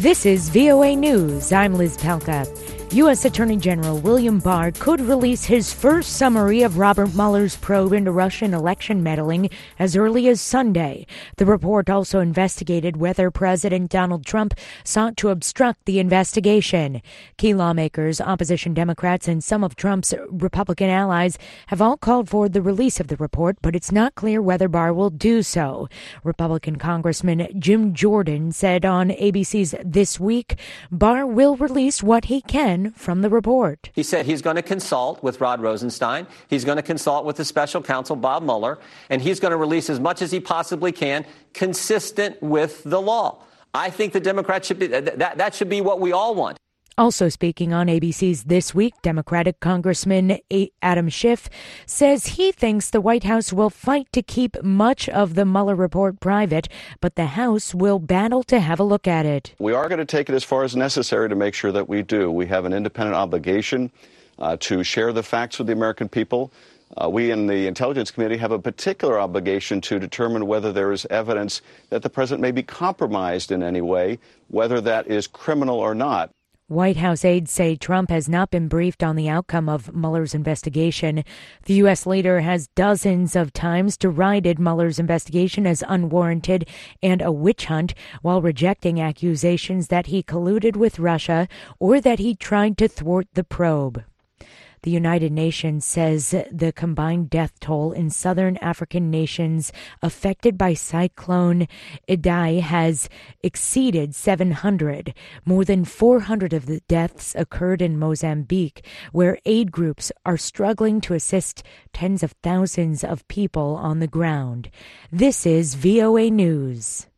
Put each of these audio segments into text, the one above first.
This is VOA News. I'm Liz Pelka. U.S. Attorney General William Barr could release his first summary of Robert Mueller's probe into Russian election meddling as early as Sunday. The report also investigated whether President Donald Trump sought to obstruct the investigation. Key lawmakers, opposition Democrats, and some of Trump's Republican allies have all called for the release of the report, but it's not clear whether Barr will do so. Republican Congressman Jim Jordan said on ABC's This Week, Barr will release what he can from the report. He said he's going to consult with Rod Rosenstein. He's going to consult with the special counsel, Bob Mueller, and he's going to release as much as he possibly can consistent with the law. I think the Democrats should be, that should be what we all want. Also speaking on ABC's This Week, Democratic Congressman Adam Schiff says he thinks the White House will fight to keep much of the Mueller report private, but the House will battle to have a look at it. We are going to take it as far as necessary to make sure that we do. We have an independent obligation to share the facts with the American people. We in the Intelligence Committee have a particular obligation to determine whether there is evidence that the president may be compromised in any way, whether that is criminal or not. White House aides say Trump has not been briefed on the outcome of Mueller's investigation. The U.S. leader has dozens of times derided Mueller's investigation as unwarranted and a witch hunt, while rejecting accusations that he colluded with Russia or that he tried to thwart the probe. The United Nations says the combined death toll in southern African nations affected by Cyclone Idai has exceeded 700. More than 400 of the deaths occurred in Mozambique, where aid groups are struggling to assist tens of thousands of people on the ground. This is VOA News.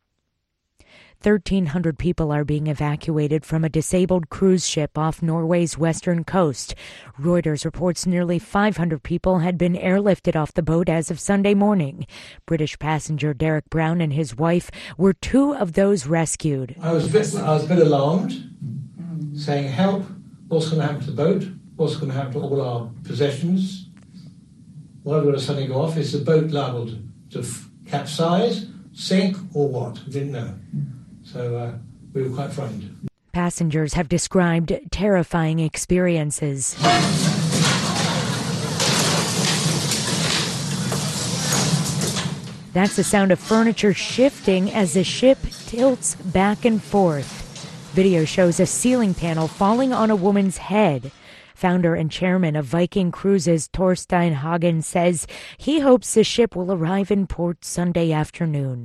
1,300 people are being evacuated from a disabled cruise ship off Norway's western coast. Reuters reports nearly 500 people had been airlifted off the boat as of Sunday morning. British passenger Derek Brown and his wife were two of those rescued. I was a bit alarmed, saying, help, what's going to happen to the boat? What's going to happen to all our possessions? What I'm going to suddenly go off, is the boat liable to capsize, sink, or what? We didn't know. So we were quite frightened. Passengers have described terrifying experiences. That's the sound of furniture shifting as the ship tilts back and forth. Video shows a ceiling panel falling on a woman's head. Founder and chairman of Viking Cruises, Torstein Hagen, says he hopes the ship will arrive in port Sunday afternoon.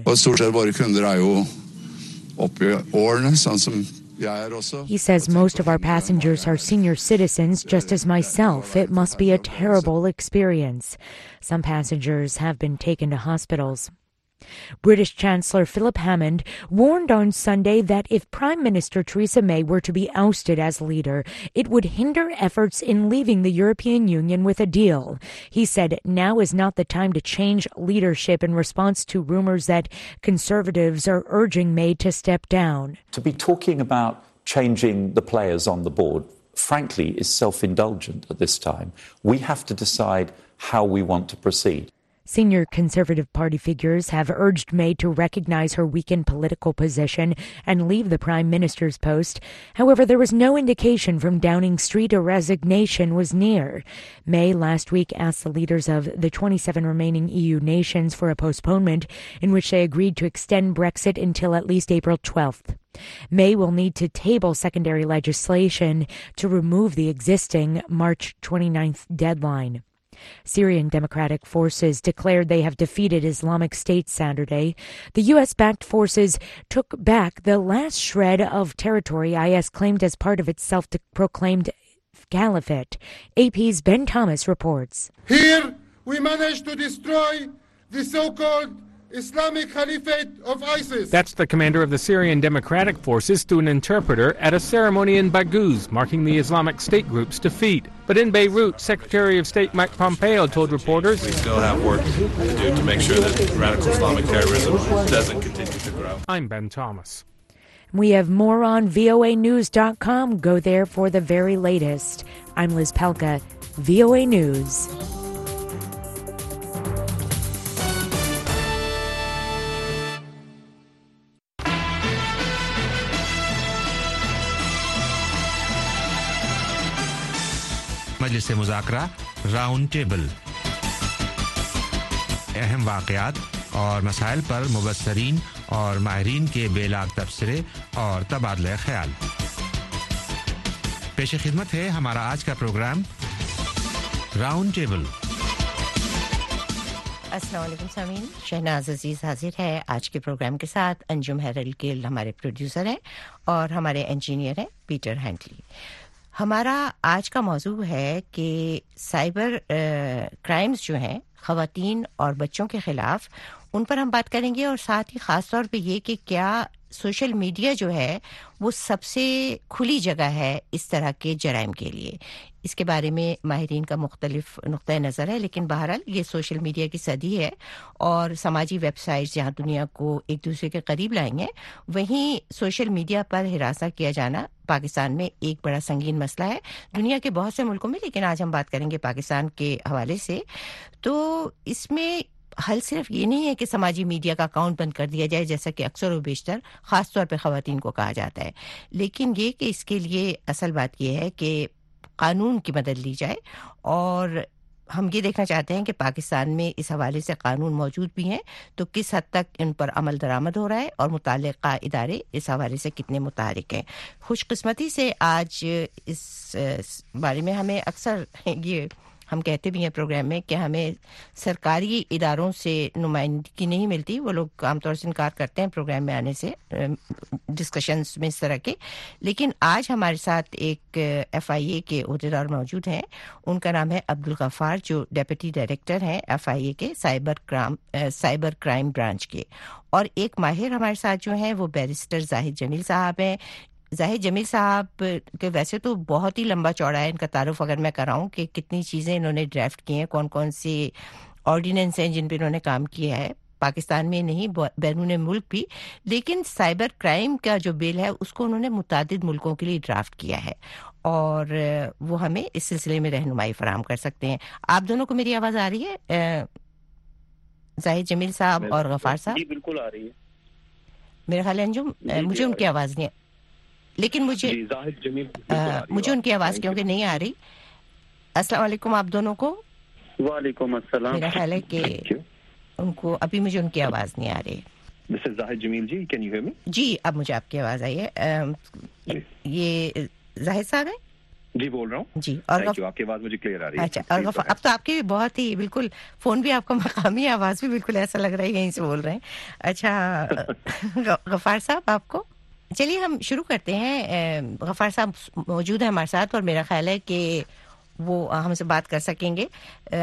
He says most of our passengers are senior citizens, just as myself. It must be a terrible experience. Some passengers have been taken to hospitals. British Chancellor Philip Hammond warned on Sunday that if Prime Minister Theresa May were to be ousted as leader, it would hinder efforts in leaving the European Union with a deal. He said now is not the time to change leadership in response to rumors that Conservatives are urging May to step down. To be talking about changing the players on the board, frankly, is self-indulgent at this time. We have to decide how we want to proceed. Senior Conservative Party figures have urged May to recognize her weakened political position and leave the Prime Minister's post. However, there was no indication from Downing Street a resignation was near. May last week asked the leaders of the 27 remaining EU nations for a postponement in which they agreed to extend Brexit until at least April 12th. May will need to table secondary legislation to remove the existing March 29th deadline. Syrian Democratic Forces declared they have defeated Islamic State Saturday. The U.S.-backed forces took back the last shred of territory IS claimed as part of its self-proclaimed caliphate. AP's Ben Thomas reports. Here we managed to destroy the so-called Islamic Caliphate of ISIS. That's the commander of the Syrian Democratic Forces through an interpreter at a ceremony in Baghouz, marking the Islamic State group's defeat. But in Beirut, Secretary of State Mike Pompeo told reporters, we still have work to do to make sure that radical Islamic terrorism doesn't continue to grow. I'm Ben Thomas. We have more on voanews.com. Go there for the very latest. I'm Liz Pelka, VOA News. مجلس مذاکرہ round table, اہم واقعات اور مسائل پر مبصرین اور ماہرین کے بے log تبصرے اور تبادلہ خیال۔ پیش خدمت ہے ہمارا آج کا پروگرام راؤنڈ ٹیبل۔ السلام علیکم سامعین، شہناز عزیز حاضر ہے آج کے پروگرام کے ساتھ۔ انجم ہیرلگل ہمارے پروڈیوسر ہیں اور ہمارے انجینئر ہیں پیٹر ہینٹلی۔ ہمارا آج کا موضوع ہے کہ سائبر کرائمز جو ہیں خواتین اور بچوں کے خلاف، ان پر ہم بات کریں گے، اور ساتھ ہی خاص طور پہ یہ کہ کیا سوشل میڈیا جو ہے وہ سب سے کھلی جگہ ہے اس طرح کے جرائم کے لیے۔ اس کے بارے میں ماہرین کا مختلف نقطۂ نظر ہے، لیکن بہرحال یہ سوشل میڈیا کی صدی ہے اور سماجی ویب سائٹس جہاں دنیا کو ایک دوسرے کے قریب لائیں گے، وہیں سوشل میڈیا پر ہراساں کیا جانا پاکستان میں ایک بڑا سنگین مسئلہ ہے، دنیا کے بہت سے ملکوں میں، لیکن آج ہم بات کریں گے پاکستان کے حوالے سے۔ تو اس میں حل صرف یہ نہیں ہے کہ سماجی میڈیا کا اکاؤنٹ بند کر دیا جائے، جیسا کہ اکثر و بیشتر خاص طور پہ خواتین کو کہا جاتا ہے، لیکن یہ کہ اس کے لیے اصل بات یہ ہے کہ قانون کی مدد لی جائے، اور ہم یہ دیکھنا چاہتے ہیں کہ پاکستان میں اس حوالے سے قانون موجود بھی ہیں تو کس حد تک ان پر عمل درآمد ہو رہا ہے، اور متعلقہ ادارے اس حوالے سے کتنے متحرک ہیں۔ خوش قسمتی سے آج اس بارے میں ہمیں اکثر یہ ہم کہتے بھی ہیں پروگرام میں کہ ہمیں سرکاری اداروں سے نمائندگی نہیں ملتی، وہ لوگ عام طور سے انکار کرتے ہیں پروگرام میں آنے سے، ڈسکشنز میں اس طرح کے، لیکن آج ہمارے ساتھ ایک FIA کے عہدیدار موجود ہیں۔ ان کا نام ہے عبدالغفار، جو ڈیپٹی ڈائریکٹر ہیں FIA کے سائبر کرائم برانچ کے، اور ایک ماہر ہمارے ساتھ جو ہیں وہ بیرسٹر زاہد جمیل صاحب ہیں۔ زاہد جمیل صاحب کے ویسے تو بہت ہی لمبا چوڑا ہے ان کا تعارف، اگر میں کراؤں کہ کتنی چیزیں انہوں نے ڈرافٹ کی ہیں، کون کون سی آرڈیننس ہیں جن پہ انہوں نے کام کیا ہے، پاکستان میں نہیں بیرون ملک بھی، لیکن سائبر کرائم کا جو بل ہے اس کو انہوں نے متعدد ملکوں کے لیے ڈرافٹ کیا ہے، اور وہ ہمیں اس سلسلے میں رہنمائی فراہم کر سکتے ہیں۔ آپ دونوں کو میری آواز آ رہی ہے، زاہد جمیل صاحب اور غفار صاحب؟ جی بالکل آ رہی ہے۔ میرا خیال ہے انجم مجھے ان کی آواز نہیں، لیکن مجھے ان کی آواز کیونکہ نہیں آ رہی۔ السلام علیکم آپ دونوں کو۔ وعلیکم السلام۔ میرا خیال ہے کہ ان کو ابھی مجھے ان کی آواز نہیں آ رہی۔ This is Zahid Jamil G, can you hear me؟ جی اب مجھے آپ کی آواز آئی ہے۔ یہ زاہد صاحب ہیں؟ جی بول رہا ہوں جی، اور آپ کی آواز مجھے کلیئر آ رہی ہے۔ اچھا، اور اب تو آپ کی بہت ہی بالکل فون بھی آپ کا مقامی، آواز بھی بالکل ایسا لگ رہا ہے یہیں سے بول رہے ہیں۔ اچھا غفار صاحب آپ کو، چلیے ہم شروع کرتے ہیں۔ غفار صاحب موجود ہیں ہمارے ساتھ اور میرا خیال ہے کہ وہ ہم سے بات کر سکیں گے۔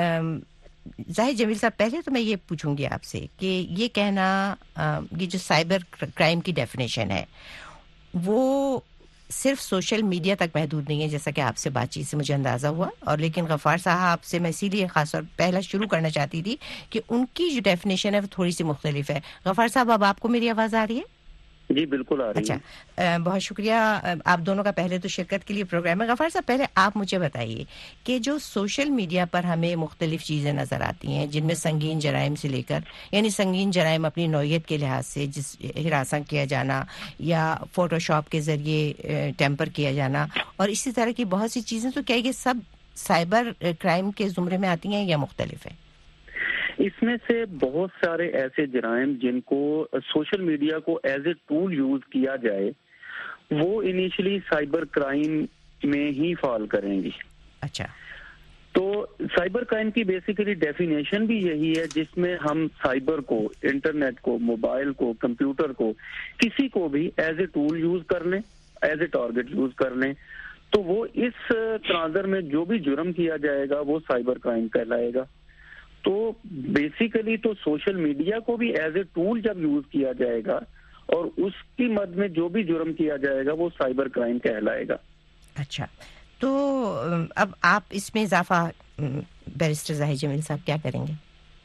زاہد جمیل صاحب، پہلے تو میں یہ پوچھوں گی آپ سے کہ یہ کہنا، یہ جو سائبر کرائم کی ڈیفینیشن ہے وہ صرف سوشل میڈیا تک محدود نہیں ہے، جیسا کہ آپ سے بات چیت سے مجھے اندازہ ہوا، اور لیکن غفار صاحب سے میں اسی لیے خاص طور پہلا شروع کرنا چاہتی تھی کہ ان کی جو ڈیفینیشن ہے وہ تھوڑی سی مختلف ہے۔ غفار صاحب اب آپ کو میری آواز آ رہی ہے؟ جی بالکل آ رہی ہے۔ اچھا، بہت شکریہ آپ دونوں کا پہلے تو شرکت کے لیے پروگرام میں۔ غفار صاحب پہلے آپ مجھے بتائیے کہ جو سوشل میڈیا پر ہمیں مختلف چیزیں نظر آتی ہیں جن میں سنگین جرائم سے لے کر، یعنی سنگین جرائم اپنی نوعیت کے لحاظ سے، جس ہراساں کیا جانا یا فوٹو شاپ کے ذریعے ٹیمپر کیا جانا اور اسی طرح کی بہت سی چیزیں، تو کیا یہ سب سائبر کرائم کے زمرے میں آتی ہیں یا مختلف ہیں؟ اس میں سے بہت سارے ایسے جرائم جن کو سوشل میڈیا کو ایز اے ٹول یوز کیا جائے وہ انیشلی سائبر کرائم میں ہی فال کریں گی۔ اچھا، تو سائبر کرائم کی بیسیکلی ڈیفینیشن بھی یہی ہے، جس میں ہم سائبر کو، انٹرنیٹ کو، موبائل کو، کمپیوٹر کو، کسی کو بھی ایز اے ٹول یوز کر لیں، ایز اے ٹارگٹ یوز کر لیں، تو وہ اس تناظر میں جو بھی جرم کیا جائے گا وہ سائبر کرائم کہلائے گا۔ تو بیسیکلی تو سوشل میڈیا کو بھی ایز اے ٹول جب یوز کیا جائے گا اور اس کی مد میں جو بھی جرم کیا جائے گا وہ سائبر کرائم کہلائے گا۔ اچھا، تو اب آپ اس میں اضافہ بیرسٹر زاہد جمیل صاحب کیا کریں گے؟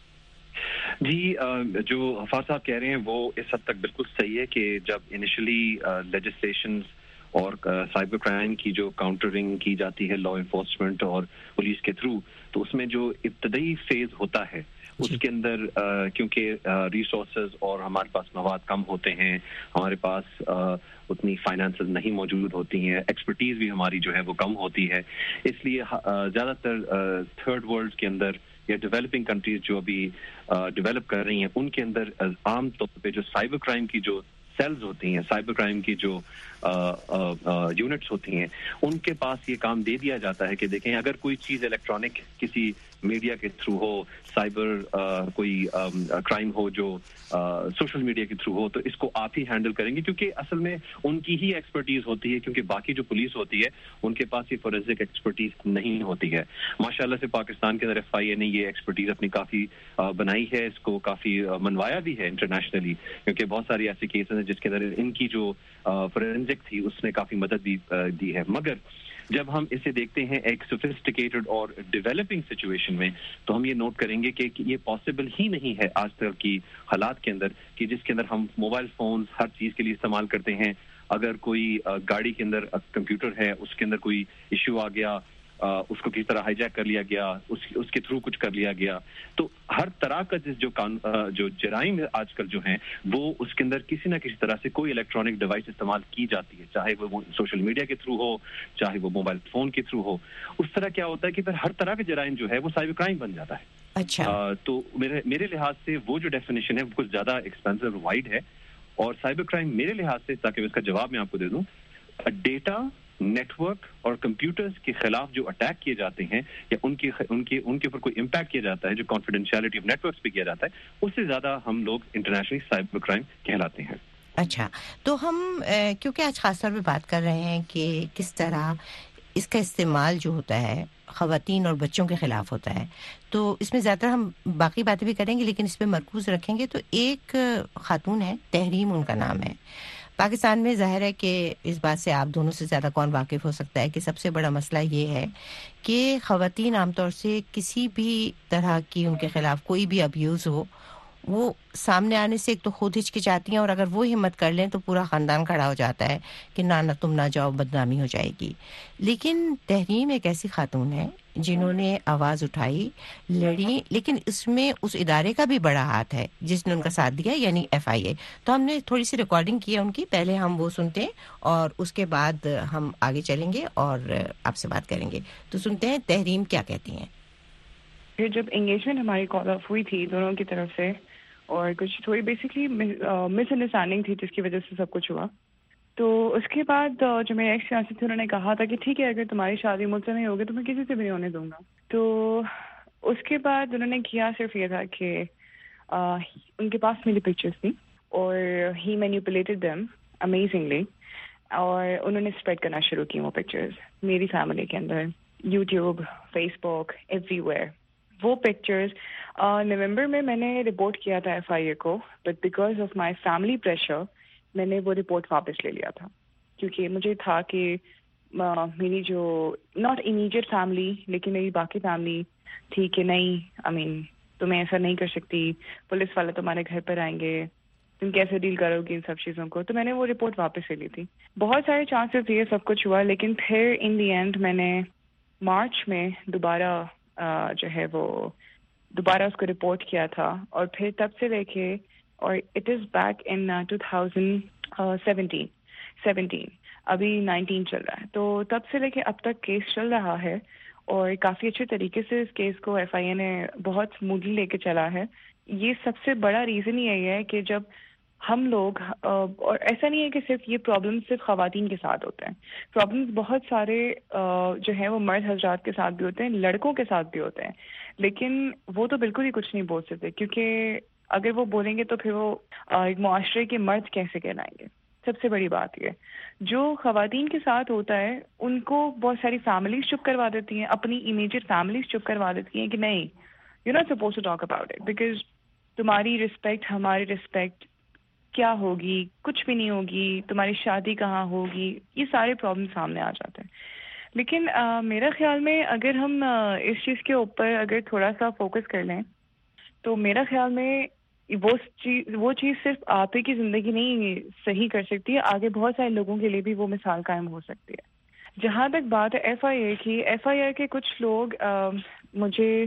جی، جو غفار صاحب کہہ رہے ہیں وہ اس حد تک بالکل صحیح ہے کہ جب انیشلی لیجسلیشنز اور سائبر کرائم کی جو کاؤنٹرنگ کی جاتی ہے لا انفورسمنٹ اور پولیس کے تھرو، تو اس میں جو ابتدائی فیز ہوتا ہے اس کے اندر کیونکہ ریسورسز اور ہمارے پاس مواد کم ہوتے ہیں, ہمارے پاس اتنی فائنانسز نہیں موجود ہوتی ہیں, ایکسپرٹیز بھی ہماری جو ہے وہ کم ہوتی ہے, اس لیے زیادہ تر تھرڈ ورلڈ کے اندر یا ڈیولپنگ کنٹریز جو ابھی ڈیولپ کر رہی ہیں ان کے اندر عام طور پہ جو سائبر کرائم کی جو سیلز ہوتی ہیں, سائبر کرائم کی جو یونٹس ہوتی ہیں, ان کے پاس یہ کام دے دیا جاتا ہے کہ دیکھیں اگر کوئی چیز الیکٹرانک کسی میڈیا کے تھرو ہو, سائبر کوئی کرائم ہو جو سوشل میڈیا کے تھرو ہو, تو اس کو آپ ہی ہینڈل کریں گے, کیونکہ اصل میں ان کی ہی ایکسپرٹیز ہوتی ہے, کیونکہ باقی جو پولیس ہوتی ہے ان کے پاس یہ فورینسک ایکسپرٹیز نہیں ہوتی ہے. ماشاءاللہ سے پاکستان کے اندر FIA نے یہ ایکسپرٹیز اپنی کافی بنائی ہے, اس کو کافی منوایا بھی ہے انٹرنیشنلی, کیونکہ بہت ساری ایسی کیسز ہیں جس کے اندر ان کی جو فورینسک تھی اس نے کافی مدد بھی دی ہے. مگر جب ہم اسے دیکھتے ہیں ایک سوفسٹیکیٹڈ اور ڈیولپنگ سچویشن میں, تو ہم یہ نوٹ کریں گے کہ یہ پاسبل ہی نہیں ہے آج تک کی حالات کے اندر کہ جس کے اندر ہم موبائل فونز ہر چیز کے لیے استعمال کرتے ہیں. اگر کوئی گاڑی کے اندر کمپیوٹر ہے, اس کے اندر کوئی ایشو آ گیا, اس کو کسی طرح ہائی جیک کر لیا گیا, اس کے تھرو کچھ کر لیا گیا, تو ہر طرح کا جو جرائم آج کل جو ہیں وہ اس کے اندر کسی نہ کسی طرح سے کوئی الیکٹرانک ڈیوائس استعمال کی جاتی ہے, چاہے وہ سوشل میڈیا کے تھرو ہو, چاہے وہ موبائل فون کے تھرو ہو. اس طرح کیا ہوتا ہے کہ پھر ہر طرح کے جرائم جو ہے وہ سائبر کرائم بن جاتا ہے. اچھا, تو میرے لحاظ سے وہ جو ڈیفینیشن ہے وہ کچھ زیادہ ایکسپینسو وائڈ ہے, اور سائبر کرائم میرے لحاظ سے, تاکہ اس کا جواب میں آپ کو دے دوں, ڈیٹا, نیٹ ورک اور کمپیوٹرز کے خلاف جو اٹیک کیے جاتے ہیں یا ان کے اوپر کوئی امپیکٹ کیا جاتا ہے, جو کانفیڈینشیلٹی آف نیٹ ورکس پہ کیا جاتا ہے, اس سے زیادہ ہم لوگ انٹرنیشنلی سائبر کرائم کہلاتے ہیں. اچھا, تو ہم کیونکہ آج خاص طور پہ بات کر رہے ہیں کہ کس طرح اس کا استعمال جو ہوتا ہے خواتین اور بچوں کے خلاف ہوتا ہے, تو اس میں زیادہ تر ہم باقی باتیں بھی کریں گے لیکن اس پہ مرکوز رکھیں گے. تو ایک خاتون ہے, تحریم ان کا نام ہے. پاکستان میں ظاہر ہے کہ اس بات سے آپ دونوں سے زیادہ کون واقف ہو سکتا ہے کہ سب سے بڑا مسئلہ یہ ہے کہ خواتین عام طور سے کسی بھی طرح کی ان کے خلاف کوئی بھی ابیوز ہو, وہ سامنے آنے سے ایک تو خود ہچکچاتی ہیں, اور اگر وہ ہمت کر لیں تو پورا خاندان کھڑا ہو جاتا ہے کہ نہ تم نہ جاؤ, بدنامی ہو جائے گی. لیکن تحریم ایک ایسی خاتون ہے جنہوں نے آواز اٹھائی, لڑی, لیکن اس میں اس ادارے کا بھی بڑا ہاتھ ہے جس نے ان کا ساتھ دیا, یعنی FIA. تو ہم نے تھوڑی سی ریکارڈنگ کی ہے ان کی, پہلے ہم وہ سنتے ہیں اور اس کے بعد ہم آگے چلیں گے اور آپ سے بات کریں گے. تو سنتے ہیں تحریم کیا کہتی ہیں. پھر جب انگیجمنٹ ہماری کال آف ہوئی تھی دونوں کی طرف سے, اور کچھ تھوڑی بیسکلی مس انڈرسٹینڈنگ تھی جس کی وجہ سے سب کچھ ہوا, تو اس کے بعد جو میرے ایکس فیانسی تھے انہوں نے کہا تھا کہ ٹھیک ہے اگر تمہاری شادی مجھ سے نہیں ہوگی تو میں کسی سے بھی نہیں ہونے دوں گا. تو اس کے بعد انہوں نے کیا صرف یہ تھا کہ ان کے پاس میری پکچرس تھیں اور ہی مینیپولیٹڈ دیم امیزنگلی, اور انہوں نے اسپریڈ کرنا شروع کی وہ پکچرز میری فیملی کے اندر, YouTube, Facebook, everywhere. وہ پکچرز نومبر میں نے رپورٹ کیا تھا FIA کو, but because of my family pressure میں نے وہ رپورٹ واپس لے لیا تھا, کیونکہ مجھے تھا کہ میری جو ناٹ امیڈیٹ فیملی لیکن میری باقی فیملی تھی کہ نہیں تمہیں ایسا نہیں کر سکتی, پولیس والے تمہارے گھر پر آئیں گے, تم کیسے ڈیل کرو گی ان سب چیزوں کو. تو میں نے وہ رپورٹ واپس لے لی تھی. بہت سارے چانسز یہ سب کچھ ہوا, لیکن پھر ان دی اینڈ میں نے مارچ میں دوبارہ جو ہے وہ دوبارہ اس کو رپورٹ کیا تھا, اور پھر تب سے لے کے, اور اٹ از بیک ان 2017, ابھی 19 چل رہا ہے, تو تب سے لے کے اب تک کیس چل رہا ہے, اور کافی اچھے طریقے سے اس کیس کو FIA نے بہت اسموتھلی لے کے چلا ہے. یہ سب سے بڑا ریزن یہی ہے کہ جب ہم لوگ, اور ایسا نہیں ہے کہ صرف یہ پرابلم صرف خواتین کے ساتھ ہوتے ہیں, پرابلمس بہت سارے جو ہیں وہ مرد حضرات کے ساتھ بھی ہوتے ہیں, لڑکوں کے ساتھ بھی ہوتے ہیں, لیکن وہ تو بالکل ہی کچھ نہیں بول سکتے, کیونکہ اگر وہ بولیں گے تو پھر وہ ایک معاشرے کے مرد کیسے کہلائیں گے. سب سے بڑی بات یہ جو خواتین کے ساتھ ہوتا ہے ان کو بہت ساری فیملیز چپ کروا دیتی ہیں, اپنی امیجیٹ فیملیز چپ کروا دیتی ہیں کہ نہیں, you not suppose to talk about it, because تمہاری رسپیکٹ ہماری رسپیکٹ کیا ہوگی, کچھ بھی نہیں ہوگی, تمہاری شادی کہاں ہوگی, یہ سارے پرابلم سامنے آ جاتے ہیں. لیکن میرا خیال میں اگر ہم اس چیز کے اوپر اگر تھوڑا سا فوکس کر لیں تو میرا خیال میں وہ چیز صرف آپ ہی کی زندگی نہیں صحیح کر سکتی ہے, آگے بہت سارے لوگوں کے لیے بھی وہ مثال قائم ہو سکتی ہے. جہاں تک بات ہے FIA کی, FIA کے کچھ لوگ مجھے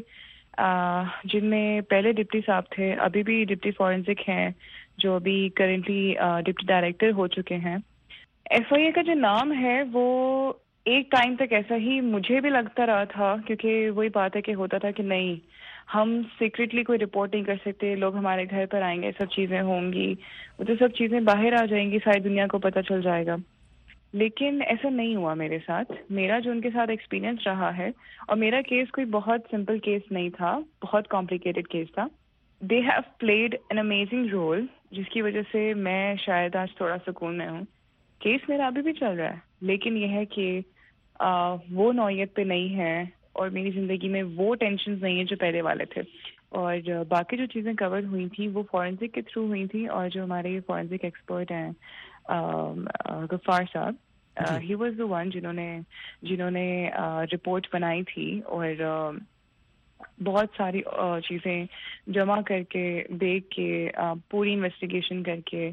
جن میں پہلے ڈپٹی صاحب تھے, ابھی بھی ڈپٹی فورنسک ہیں جو ابھی کرنٹلی ڈپٹی ڈائریکٹر ہو چکے ہیں. ایف آئی اے کا جو نام ہے وہ ایک ٹائم تک ایسا ہی مجھے بھی لگتا رہا تھا, کیونکہ وہی بات ہے کہ ہوتا تھا کہ نہیں, ہم سیکریٹلی کوئی رپورٹ نہیں کر سکتے, لوگ ہمارے گھر پر آئیں گے, سب چیزیں ہوں گی, وہ تو سب چیزیں باہر آ جائیں گی, ساری دنیا کو پتہ چل جائے گا. لیکن ایسا نہیں ہوا میرے ساتھ. میرا جو ان کے ساتھ ایکسپیرینس رہا ہے, اور میرا کیس کوئی بہت سمپل کیس نہیں تھا, بہت کمپلیکیٹڈ کیس تھا. They have played an amazing role, جس کی وجہ سے میں شاید آج تھوڑا سکون میں ہوں. کیس میرا ابھی بھی چل رہا ہے, لیکن یہ ہے کہ وہ نوعیت پہ نہیں ہے, اور میری زندگی میں وہ ٹینشنز نہیں ہیں جو پہلے والے تھے. اور باقی جو چیزیں کور ہوئی تھیں وہ فورنسک کے تھرو ہوئی تھیں, اور جو ہمارے فورنسک ایکسپرٹ ہیں غفار صاحب, ہی واز دی ون جنہوں نے رپورٹ بنائی تھی, اور بہت ساری چیزیں جمع کر کے, دیکھ کے, پوری انویسٹیگیشن کر کے.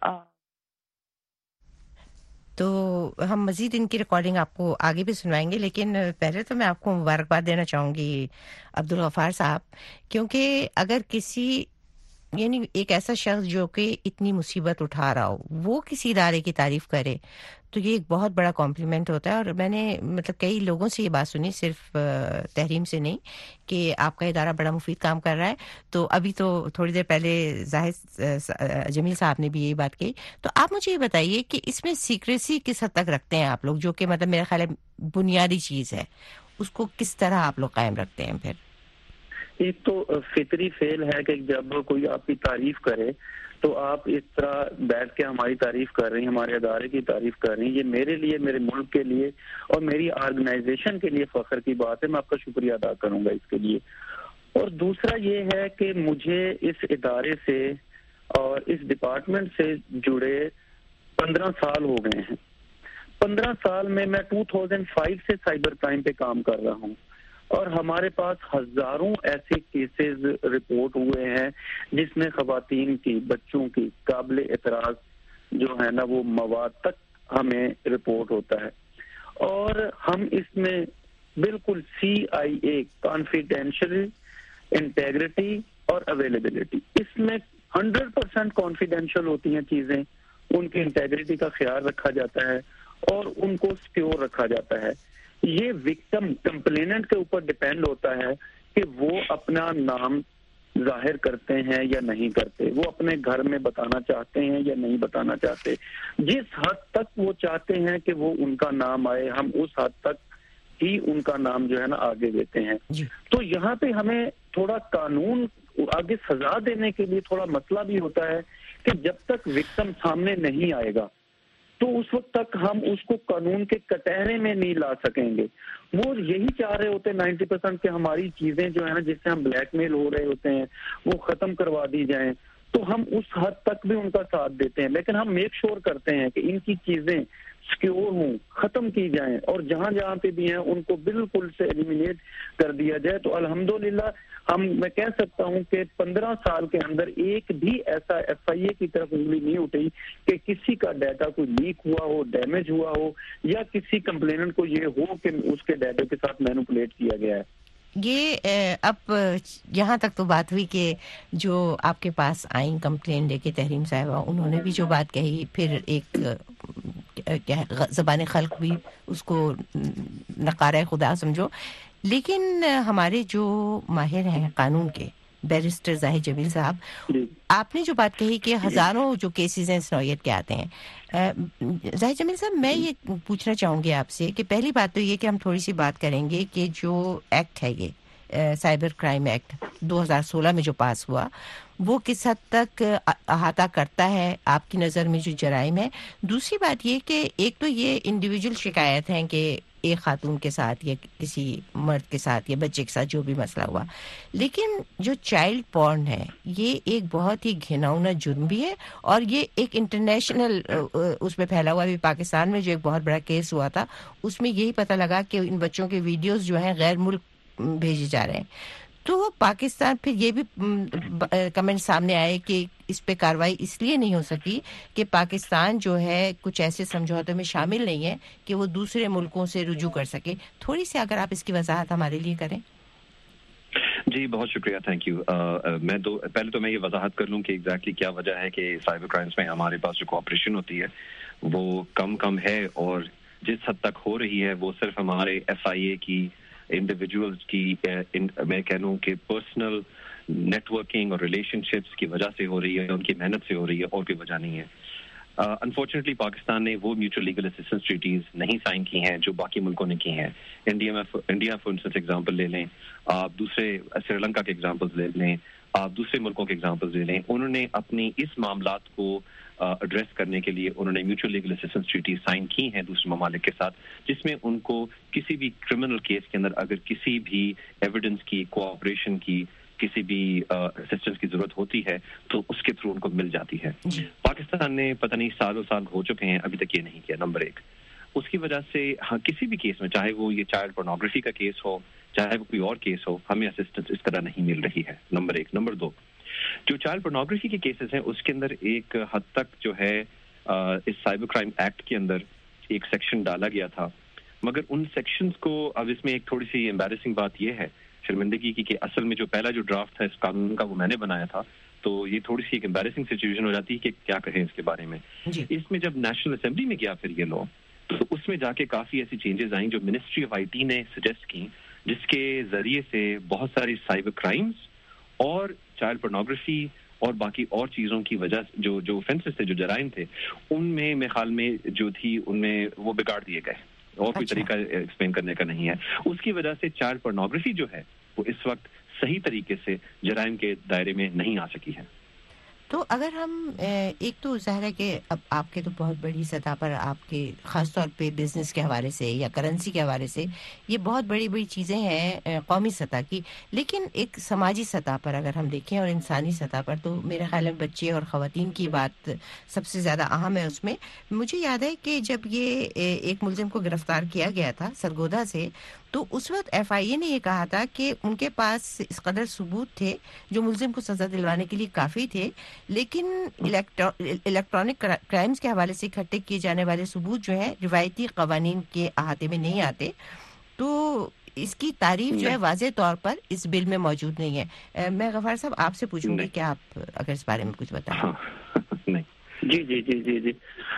تو ہم مزید ان کی ریکارڈنگ آپ کو آگے بھی سنوائیں گے, لیکن پہلے تو میں آپ کو مبارکباد دینا چاہوں گی عبدالغفار صاحب, کیونکہ اگر کسی یعنی ایک ایسا شخص جو کہ اتنی مصیبت اٹھا رہا ہو وہ کسی ادارے کی تعریف کرے تو یہ ایک بہت بڑا کمپلیمنٹ ہوتا ہے. اور میں نے مطلب کئی لوگوں سے یہ بات سنی, صرف تحریم سے نہیں, کہ آپ کا ادارہ بڑا مفید کام کر رہا ہے. تو ابھی تو تھوڑی دیر پہلے زاہد جمیل صاحب نے بھی یہی بات کہی. تو آپ مجھے یہ بتائیے کہ اس میں سیکریسی کس حد تک رکھتے ہیں آپ لوگ, جو کہ مطلب میرا خیال ہے بنیادی چیز ہے, اس کو کس طرح آپ لوگ قائم رکھتے ہیں پھر؟ ایک تو فطری فعل ہے کہ جب کوئی آپ کی تعریف کرے تو آپ اس طرح بیٹھ کے ہماری تعریف کر رہی ہیں, ہمارے ادارے کی تعریف کر رہی ہیں. یہ میرے لیے, میرے ملک کے لیے اور میری آرگنائزیشن کے لیے فخر کی بات ہے. میں آپ کا شکریہ ادا کروں گا اس کے لیے. اور دوسرا یہ ہے کہ مجھے اس ادارے سے اور اس ڈپارٹمنٹ سے جڑے 15 سال ہو گئے ہیں. 15 سال میں 2005 سے سائبر کرائم پہ کام کر رہا ہوں, اور ہمارے پاس ہزاروں ایسے کیسز رپورٹ ہوئے ہیں جس میں خواتین کی, بچوں کی قابل اعتراض جو ہے نا وہ مواد تک ہمیں رپورٹ ہوتا ہے. اور ہم اس میں بالکل CIA کانفیڈینشیل, انٹیگریٹی اور اویلیبلٹی, اس میں 100% کانفیڈینشیل ہوتی ہیں چیزیں, ان کی انٹیگریٹی کا خیال رکھا جاتا ہے اور ان کو سکیور رکھا جاتا ہے. یہ وکٹم کمپلیننٹ کے اوپر ڈیپینڈ ہوتا ہے کہ وہ اپنا نام ظاہر کرتے ہیں یا نہیں کرتے, وہ اپنے گھر میں بتانا چاہتے ہیں یا نہیں بتانا چاہتے. جس حد تک وہ چاہتے ہیں کہ وہ ان کا نام آئے, ہم اس حد تک ہی ان کا نام جو ہے نا آگے دیتے ہیں. تو یہاں پہ ہمیں تھوڑا قانون آگے سزا دینے کے لیے تھوڑا مسئلہ بھی ہوتا ہے کہ جب تک وکٹم سامنے نہیں آئے گا تو اس وقت تک ہم اس کو قانون کے کٹہرے میں نہیں لا سکیں گے. وہ یہی چاہ رہے ہوتے ہیں 90% کہ ہماری چیزیں جو ہے نا جس سے ہم بلیک میل ہو رہے ہوتے ہیں وہ ختم کروا دی جائیں. تو ہم اس حد تک بھی ان کا ساتھ دیتے ہیں, لیکن ہم میک شور کرتے ہیں کہ ان کی چیزیں سکیور ہوں, ختم کی جائیں, اور جہاں جہاں پہ بھی ہیں ان کو بالکل سے ایلیمینیٹ کر دیا جائے. تو الحمدللہ میں کہہ سکتا ہوں کہ 15 سال کے اندر ایک بھی ایسا FIA کی طرف انگلی نہیں اٹھی کہ کسی کا ڈیٹا کوئی لیک ہوا ہو, ڈیمیج ہوا ہو, یا کسی کمپلیننٹ کو یہ ہو کہ اس کے ڈیٹا کے ساتھ مینوپولیٹ کیا گیا ہے. یہ اب یہاں تک تو بات ہوئی کہ جو آپ کے پاس آئیں کمپلین لے کے تحریم صاحبہ, انہوں نے بھی جو بات کہی, پھر ایک زبان خلق بھی اس کو نقارہ خدا سمجھو. لیکن ہمارے جو ماہر ہیں قانون کے, بیرسٹر زاہد جمیل صاحب, آپ نے جو بات کہی کہ ہزاروں جو کیسز ہیں اس نوعیت کے آتے ہیں, زاہد جمیل صاحب میں یہ پوچھنا چاہوں گی آپ سے کہ پہلی بات تو یہ کہ ہم تھوڑی سی بات کریں گے کہ جو ایکٹ ہے یہ سائبر کرائم ایکٹ 2016 میں جو پاس ہوا وہ کس حد تک احاطہ کرتا ہے آپ کی نظر میں جو جرائم ہے. دوسری بات یہ کہ ایک تو یہ انڈیویجول شکایت ہیں کہ ایک خاتون کے ساتھ یا کسی مرد کے ساتھ یا بچے کے ساتھ جو بھی مسئلہ ہوا, لیکن جو چائلڈ پورن ہے یہ ایک بہت ہی گھناؤنا جرم بھی ہے, اور یہ ایک انٹرنیشنل اس میں پھیلا ہوا بھی. پاکستان میں جو ایک بہت بڑا کیس ہوا تھا اس میں یہی پتہ لگا کہ ان بچوں کے ویڈیوز جو ہیں غیر ملک بھیجے جا رہے ہیں. تو پاکستان پھر یہ بھی کمنٹ سامنے آئے کہ اس پہ کاروائی اس لیے نہیں ہو سکی کہ پاکستان جو ہے کچھ ایسے سمجھوتوں میں شامل نہیں ہے کہ وہ دوسرے ملکوں سے رجوع کر سکے. تھوڑی سی اگر آپ اس کی وضاحت ہمارے لیے کریں. جی بہت شکریہ, تھینک یو. پہلے تو میں یہ وضاحت کر لوں کہ ایگزیکٹلی کیا وجہ ہے کہ سائبر کرائمز میں ہمارے پاس جو کوآپریشن ہوتی ہے وہ کم ہے, اور جس حد تک ہو رہی ہے وہ صرف ہمارے FIA کی انڈیویجولز کی میں کہہ لوں کہ پرسنل نیٹ ورکنگ اور ریلیشن شپس کی وجہ سے ہو رہی ہے, ان کی محنت سے ہو رہی ہے, اور کوئی وجہ نہیں ہے. انفارچونیٹلی پاکستان نے وہ میوچل لیگل اسسٹنس ٹریٹیز نہیں سائن کی ہیں جو باقی ملکوں نے کی ہیں. انڈیا فار انسٹنس ایگزامپل لے لیں, آپ دوسرے سری لنکا کے ایگزامپلز لے لیں, آپ دوسرے ملکوں کے ایگزامپلز لے لیں. انہوں نے اپنی اس معاملات کو ایڈریس کرنے کے لیے انہوں نے mutual legal assistance treaties sign کی ہیں دوسرے ممالک کے ساتھ, جس میں ان کو کسی بھی کرمنل کیس کے اندر اگر کسی بھی ایویڈنس کی, کوآپریشن کی, کسی بھی اسسٹنس کی ضرورت ہوتی ہے تو اس کے تھرو ان کو مل جاتی ہے. پاکستان نے پتہ نہیں سال ہو چکے ہیں ابھی تک یہ نہیں کیا. نمبر 1, اس کی وجہ سے کسی بھی کیس میں, چاہے وہ یہ چائلڈ پورنوگرافی کا کیس ہو, چاہے وہ کوئی اور کیس ہو, ہمیں اسسٹنس اس طرح نہیں مل رہی ہے. نمبر 1. نمبر 2, جو چائلڈ پورنوگرافی کے کیسز ہیں اس کے اندر ایک حد تک جو ہے اس سائبر کرائم ایکٹ کے اندر ایک سیکشن ڈالا گیا تھا, مگر ان سیکشنز کو اب اس میں ایک تھوڑی سی ایمبیرسنگ بات یہ ہے شرمندگی کی کہ اصل میں جو پہلا جو ڈرافٹ تھا اس قانون کا وہ میں نے بنایا تھا, تو یہ تھوڑی سی ایک ایمبیرسنگ سچویشن ہو جاتی ہے کہ کیا کہیں اس کے بارے میں. اس میں جب نیشنل اسمبلی میں گیا پھر یہ لا, تو اس میں جا کے کافی ایسی چینجز آئیں جو منسٹری آف IT نے سجیسٹ کی, جس کے ذریعے سے بہت ساری سائبر کرائمز اور چائلڈ پورنوگرافی اور باقی اور چیزوں کی وجہ جو آفینسز تھے, جو جرائم تھے, ان میں میرے خیال میں جو تھی ان میں وہ بگاڑ دیے گئے, اور کوئی طریقہ ایکسپلین کرنے کا نہیں ہے. اس کی وجہ سے چائلڈ پورنوگرافی جو ہے وہ اس وقت صحیح طریقے سے جرائم کے دائرے میں نہیں آ سکی ہے. تو اگر ہم ایک تو ظاہر ہے کہ اب آپ کے تو بہت بڑی سطح پر, آپ کے خاص طور پہ بزنس کے حوالے سے یا کرنسی کے حوالے سے یہ بہت بڑی بڑی چیزیں ہیں قومی سطح کی, لیکن ایک سماجی سطح پر اگر ہم دیکھیں اور انسانی سطح پر, تو میرے خیال میں بچے اور خواتین کی بات سب سے زیادہ اہم ہے. اس میں مجھے یاد ہے کہ جب یہ ایک ملزم کو گرفتار کیا گیا تھا سرگودا سے, تو اس وقت FIA نے یہ کہا تھا کہ ان کے پاس اس قدر ثبوت تھے جو ملزم کو سزا دلوانے کے لیے کافی تھے, لیکن الیکٹرانک کرائمز کے حوالے سے اکٹھے کیے جانے والے ثبوت جو ہیں روایتی قوانین کے احاطے میں نہیں آتے. تو اس کی تعریف جو ہے واضح طور پر اس بل میں موجود نہیں ہے. میں غفار صاحب آپ سے پوچھوں گی کہ آپ اگر اس بارے میں کچھ بتائیں. جی.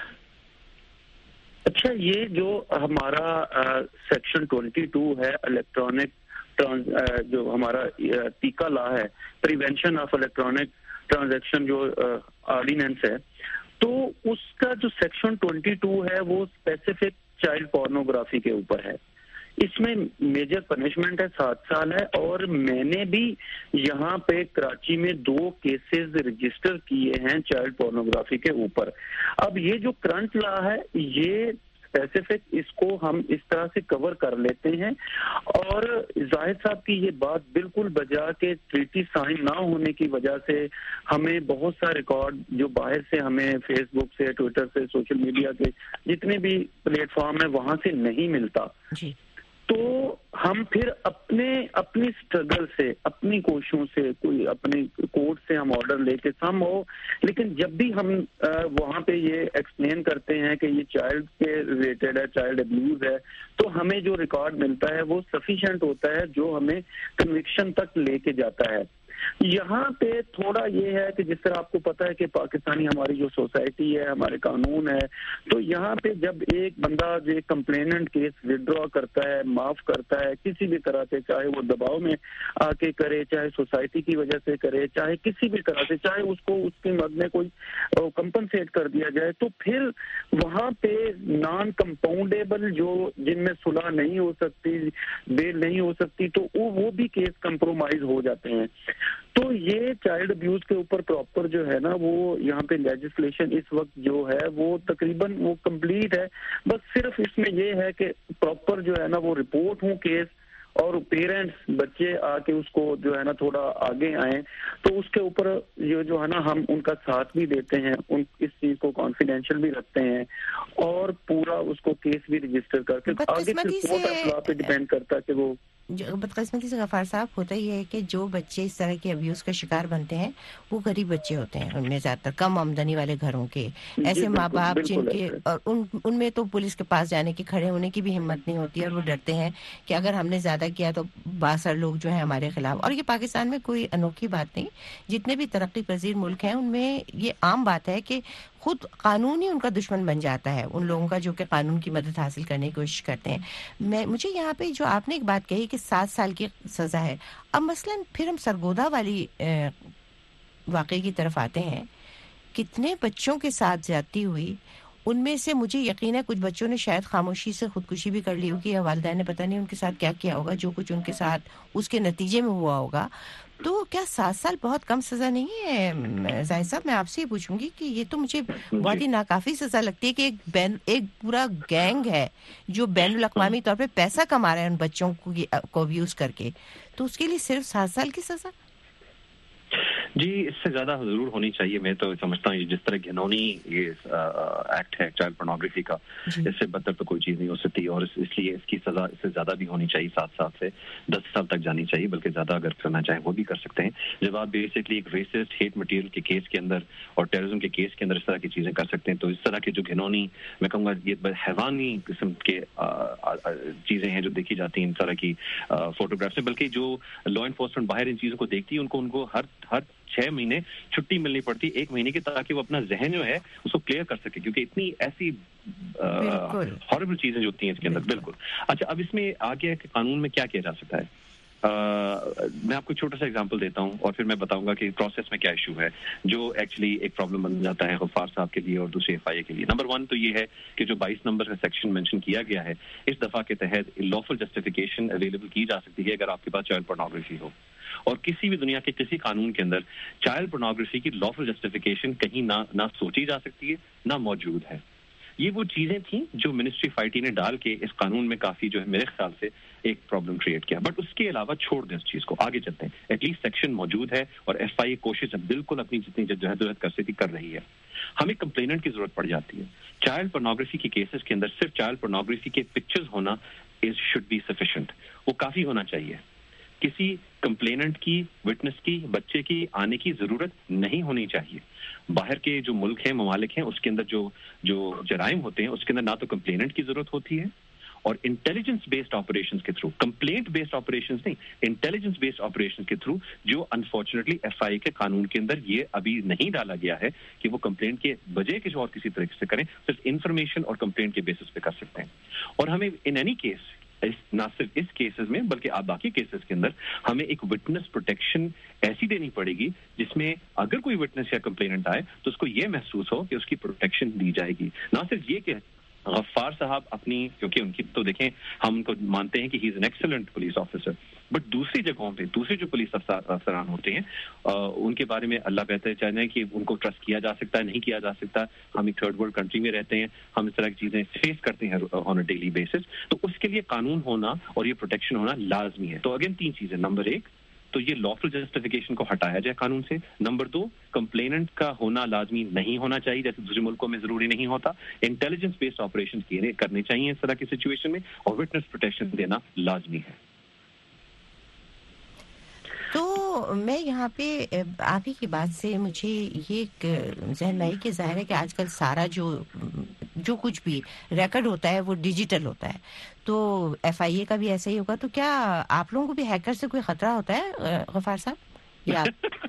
اچھا, یہ جو ہمارا سیکشن 22 ہے الیکٹرانک جو ہمارا تیکا لا ہے, پریونشن آف الیکٹرانک ٹرانزیکشن جو آرڈیننس ہے, تو اس کا جو سیکشن 22 ہے وہ اسپیسیفک چائلڈ پورنوگرافی کے اوپر ہے. اس میں میجر پنشمنٹ ہے 7 سال ہے, اور میں نے بھی یہاں پہ کراچی میں 2 کیسز رجسٹر کیے ہیں چائلڈ پورنوگرافی کے اوپر. اب یہ جو کرنٹ لا ہے یہ اسپیسیفک اس کو ہم اس طرح سے کور کر لیتے ہیں, اور زاہد صاحب کی یہ بات بالکل بجا کہ ٹریٹی سائن نہ ہونے کی وجہ سے ہمیں بہت سا ریکارڈ جو باہر سے ہمیں فیس بک سے, ٹویٹر سے, سوشل میڈیا کے جتنے بھی پلیٹ فارم ہیں وہاں سے نہیں ملتا. تو ہم پھر اپنی اسٹرگل سے, اپنی کوششوں سے, کوئی اپنے کورٹ سے ہم آرڈر لے کے سم ہو, لیکن جب بھی ہم وہاں پہ یہ ایکسپلین کرتے ہیں کہ یہ چائلڈ کے ریلیٹڈ ہے, چائلڈ ابیوز ہے, تو ہمیں جو ریکارڈ ملتا ہے وہ سفیشینٹ ہوتا ہے جو ہمیں کنوکشن تک لے کے جاتا ہے. یہاں پہ تھوڑا یہ ہے کہ جس طرح آپ کو پتا ہے کہ پاکستانی ہماری جو سوسائٹی ہے, ہمارے قانون ہے, تو یہاں پہ جب ایک بندہ جو ایک کمپلیننٹ کیس وڈرا کرتا ہے, معاف کرتا ہے کسی بھی طرح سے, چاہے وہ دباؤ میں آ کے کرے, چاہے سوسائٹی کی وجہ سے کرے, چاہے کسی بھی طرح سے, چاہے اس کو اس کی مد میں کوئی کمپنسیٹ کر دیا جائے, تو پھر وہاں پہ نان کمپاؤنڈیبل جو جن میں صلح نہیں ہو سکتی, بیل نہیں ہو سکتی, تو وہ بھی کیس کمپرومائز ہو جاتے ہیں. تو یہ چائلڈ ابیوز کے اوپر پراپر جو ہے نا وہ یہاں پہ لیجسلیشن اس وقت جو ہے وہ تقریباً وہ کمپلیٹ ہے. بس صرف اس میں یہ ہے کہ پراپر جو ہے نا وہ رپورٹ ہوں کیس, اور پیرنٹس بچے آ کے اس کو جو ہے نا تھوڑا آگے آئیں, تو اس کے اوپر یہ جو ہے نا ہم ان کا ساتھ بھی دیتے ہیں, ان اس چیز کو کانفیڈینشیل بھی رکھتے ہیں, اور پورا اس کو کیس بھی رجسٹر کر کے آگے پھر کورٹ آف لا پہ ڈیپینڈ کرتا ہے کہ وہ بدقسمتی سے غفار صاحب ہوتا یہ ہے کہ جو بچے اس طرح کے ابیوز کا شکار بنتے ہیں وہ غریب بچے ہوتے ہیں, ان میں زیادہ تر کم آمدنی والے گھروں کے, ایسے ماں باپ جن کے, اور ان میں تو پولیس کے پاس جانے کی, کھڑے ہونے کی بھی ہمت نہیں ہوتی, اور وہ ڈرتے ہیں کہ اگر ہم نے زیادہ کیا تو باثر لوگ جو ہیں ہمارے خلاف. اور یہ پاکستان میں کوئی انوکھی بات نہیں, جتنے بھی ترقی پذیر ملک ہیں ان میں یہ عام بات ہے کہ خود قانون ہی ان کا دشمن بن جاتا ہے, ان لوگوں کا جو کہ قانون کی مدد حاصل کرنے کی کوشش کرتے ہیں. مجھے یہاں پہ جو آپ نے ایک بات کہی کہ 7 سال کی سزا ہے, اب مثلاً پھر ہم سرگودا والی واقعے کی طرف آتے ہیں, کتنے بچوں کے ساتھ زیادتی ہوئی, ان میں سے مجھے یقین ہے کچھ بچوں نے شاید خاموشی سے خودکشی بھی کر لی ہوگی, یا والدین نے پتہ نہیں ان کے ساتھ کیا کیا ہوگا, جو کچھ ان کے ساتھ اس کے نتیجے میں ہوا ہوگا. تو کیا 7 سال بہت کم سزا نہیں ہے؟ زاہد صاحب میں آپ سے یہ پوچھوں گی کہ یہ تو مجھے بہت ہی ناکافی سزا لگتی ہے کہ ایک پورا گینگ ہے جو بین الاقوامی طور پہ پیسہ کما رہا ہے ان بچوں کو ابیوز کر کے, تو اس کے لیے صرف 7 سال کی سزا؟ جی اس سے زیادہ ضرور ہونی چاہیے. میں تو سمجھتا ہوں جس طرح گھنونی یہ ایکٹ ہے چائلڈ پورنوگرافی کا, اس سے بدتر تو کوئی چیز نہیں ہو سکتی, اور اس لیے اس کی سزا اس سے زیادہ بھی ہونی چاہیے, 7 سال سے 10 سال تک جانی چاہیے, بلکہ زیادہ اگر کرنا چاہیں وہ بھی کر سکتے ہیں. جب آپ بیسکلی ایک ریسسٹ ہیٹ مٹیریل کے کیس کے اندر اور ٹیررزم کے کیس کے اندر اس طرح کی چیزیں کر سکتے ہیں, تو اس طرح کے جو گھنونی, میں کہوں گا یہ حیوانی قسم کے چیزیں ہیں جو دیکھی جاتی ہیں ان طرح کی فوٹوگرافس میں, بلکہ جو لا انفورسمنٹ باہر ان چیزوں کو دیکھتی ہے ان کو ہر 6 مہینے چھٹی ملنی پڑتی 1 مہینے کی, تاکہ وہ اپنا ذہن جو ہے اس کو کلیئر کر سکے, کیونکہ اتنی ایسی ہاربل چیزیں جو ہوتی ہیں اس کے اندر. بالکل. اچھا, اب اس میں آگے کہ قانون میں کیا کیا جا سکتا ہے, میں آپ کو چھوٹا سا ایگزامپل دیتا ہوں اور پھر میں بتاؤں گا کہ پروسیس میں کیا ایشو ہے جو ایکچولی ایک پرابلم بن جاتا ہے غفار صاحب کے لیے اور دوسرے ایف آئی اے کے لیے. نمبر 1 تو یہ ہے کہ جو 22 نمبر کا سیکشن مینشن کیا گیا ہے, اس دفعہ کے تحت لافل جسٹیفیکیشن اویلیبل کی جا سکتی ہے اگر آپ کے پاس چائلڈ پورنوگرافی ہو, اور کسی بھی دنیا کے کسی قانون کے اندر چائلڈ پورنوگرافی کی لافل جسٹیفیکیشن کہیں نہ سوچی جا سکتی ہے نہ موجود ہے. یہ وہ چیزیں تھیں جو منسٹری آف آئی ٹی نے ڈال کے اس قانون میں کافی جو ہے میرے خیال سے ایک پرابلم کریٹ کیا, بٹ اس کے علاوہ چھوڑ دیں اس چیز کو, آگے چلتے ہیں. ایٹ لیسٹ سیکشن موجود ہے اور ایف آئی اے کوشش بالکل اپنی جتنی جدوجہد کر سکتی کر رہی ہے. ہمیں کمپلیننٹ کی ضرورت پڑ جاتی ہے. چائلڈ پورنوگرافی کے کیسز کے اندر صرف چائلڈ پورنوگرافی کے پکچرز ہونا شوڈ بی سفیشینٹ, وہ کافی ہونا چاہیے. کسی کمپلیننٹ کی, وٹنس کی, بچے کی آنے کی ضرورت نہیں ہونی چاہیے. باہر کے جو ملک ہیں, ممالک ہیں, اس کے اندر جو جرائم ہوتے ہیں اس کے اندر نہ تو کمپلیننٹ کی ضرورت ہوتی ہے, اور انٹیلیجنس بیسڈ آپریشنز کے تھرو, کمپلینٹ بیسڈ آپریشنز نہیں, انٹیلیجنس بیسڈ آپریشنز کے تھرو, جو انفارچونیٹلی ایف آئی اے کے قانون کے اندر یہ ابھی نہیں ڈالا گیا ہے کہ وہ کمپلینٹ کے بجائے کسی اور کسی طریقے سے کریں, صرف انفارمیشن اور کمپلینٹ کے بیسس پہ کر سکتے ہیں. اور ہمیں ان اینی کیس, نہ صرف اس کیسز میں بلکہ آپ باقی کیسز کے اندر ہمیں ایک وٹنس پروٹیکشن ایسی دینی پڑے گی جس میں اگر کوئی وٹنس یا کمپلیننٹ آئے تو اس کو یہ محسوس ہو کہ اس کی پروٹیکشن دی جائے گی. نہ صرف یہ کہ غفار صاحب اپنی, کیونکہ ان کی تو دیکھیں ہم ان کو مانتے ہیں کہ he is an excellent police officer, but دوسری جگہوں پہ دوسرے جو پولیس افسران ہوتے ہیں ان کے بارے میں اللہ بہتر چاہتے ہیں کہ ان کو ٹرسٹ کیا جا سکتا ہے, نہیں کیا جا سکتا. ہم ایک تھرڈ ورلڈ کنٹری میں رہتے ہیں, ہم اس طرح کی چیزیں فیس کرتے ہیں آن اے ڈیلی بیسس, تو اس کے لیے قانون ہونا اور یہ پروٹیکشن ہونا لازمی ہے. تو اگین 3 چیزیں. نمبر 1 تو یہ لافل جسٹیفیکیشن کو ہٹایا جائے قانون سے. نمبر 2 کمپلیننٹ کا ہونا لازمی نہیں ہونا چاہیے جیسے دوسرے ملکوں میں ضروری نہیں ہوتا. انٹیلیجنس بیسڈ آپریشن کرنے چاہیے اس طرح کی سچویشن میں, اور وٹنس پروٹیکشن دینا لازمی ہے. تو میں یہاں پہ آپ ہی کی بات سے مجھے یہ ذہن میں کہ ظاہر ہے کہ آج کل سارا جو کچھ بھی ریکارڈ ہوتا ہے وہ ڈیجیٹل ہوتا ہے, تو ایف آئی اے کا بھی ایسا ہی ہوگا. تو کیا آپ لوگوں کو بھی ہیکر سے کوئی خطرہ ہوتا ہے غفار صاحب یا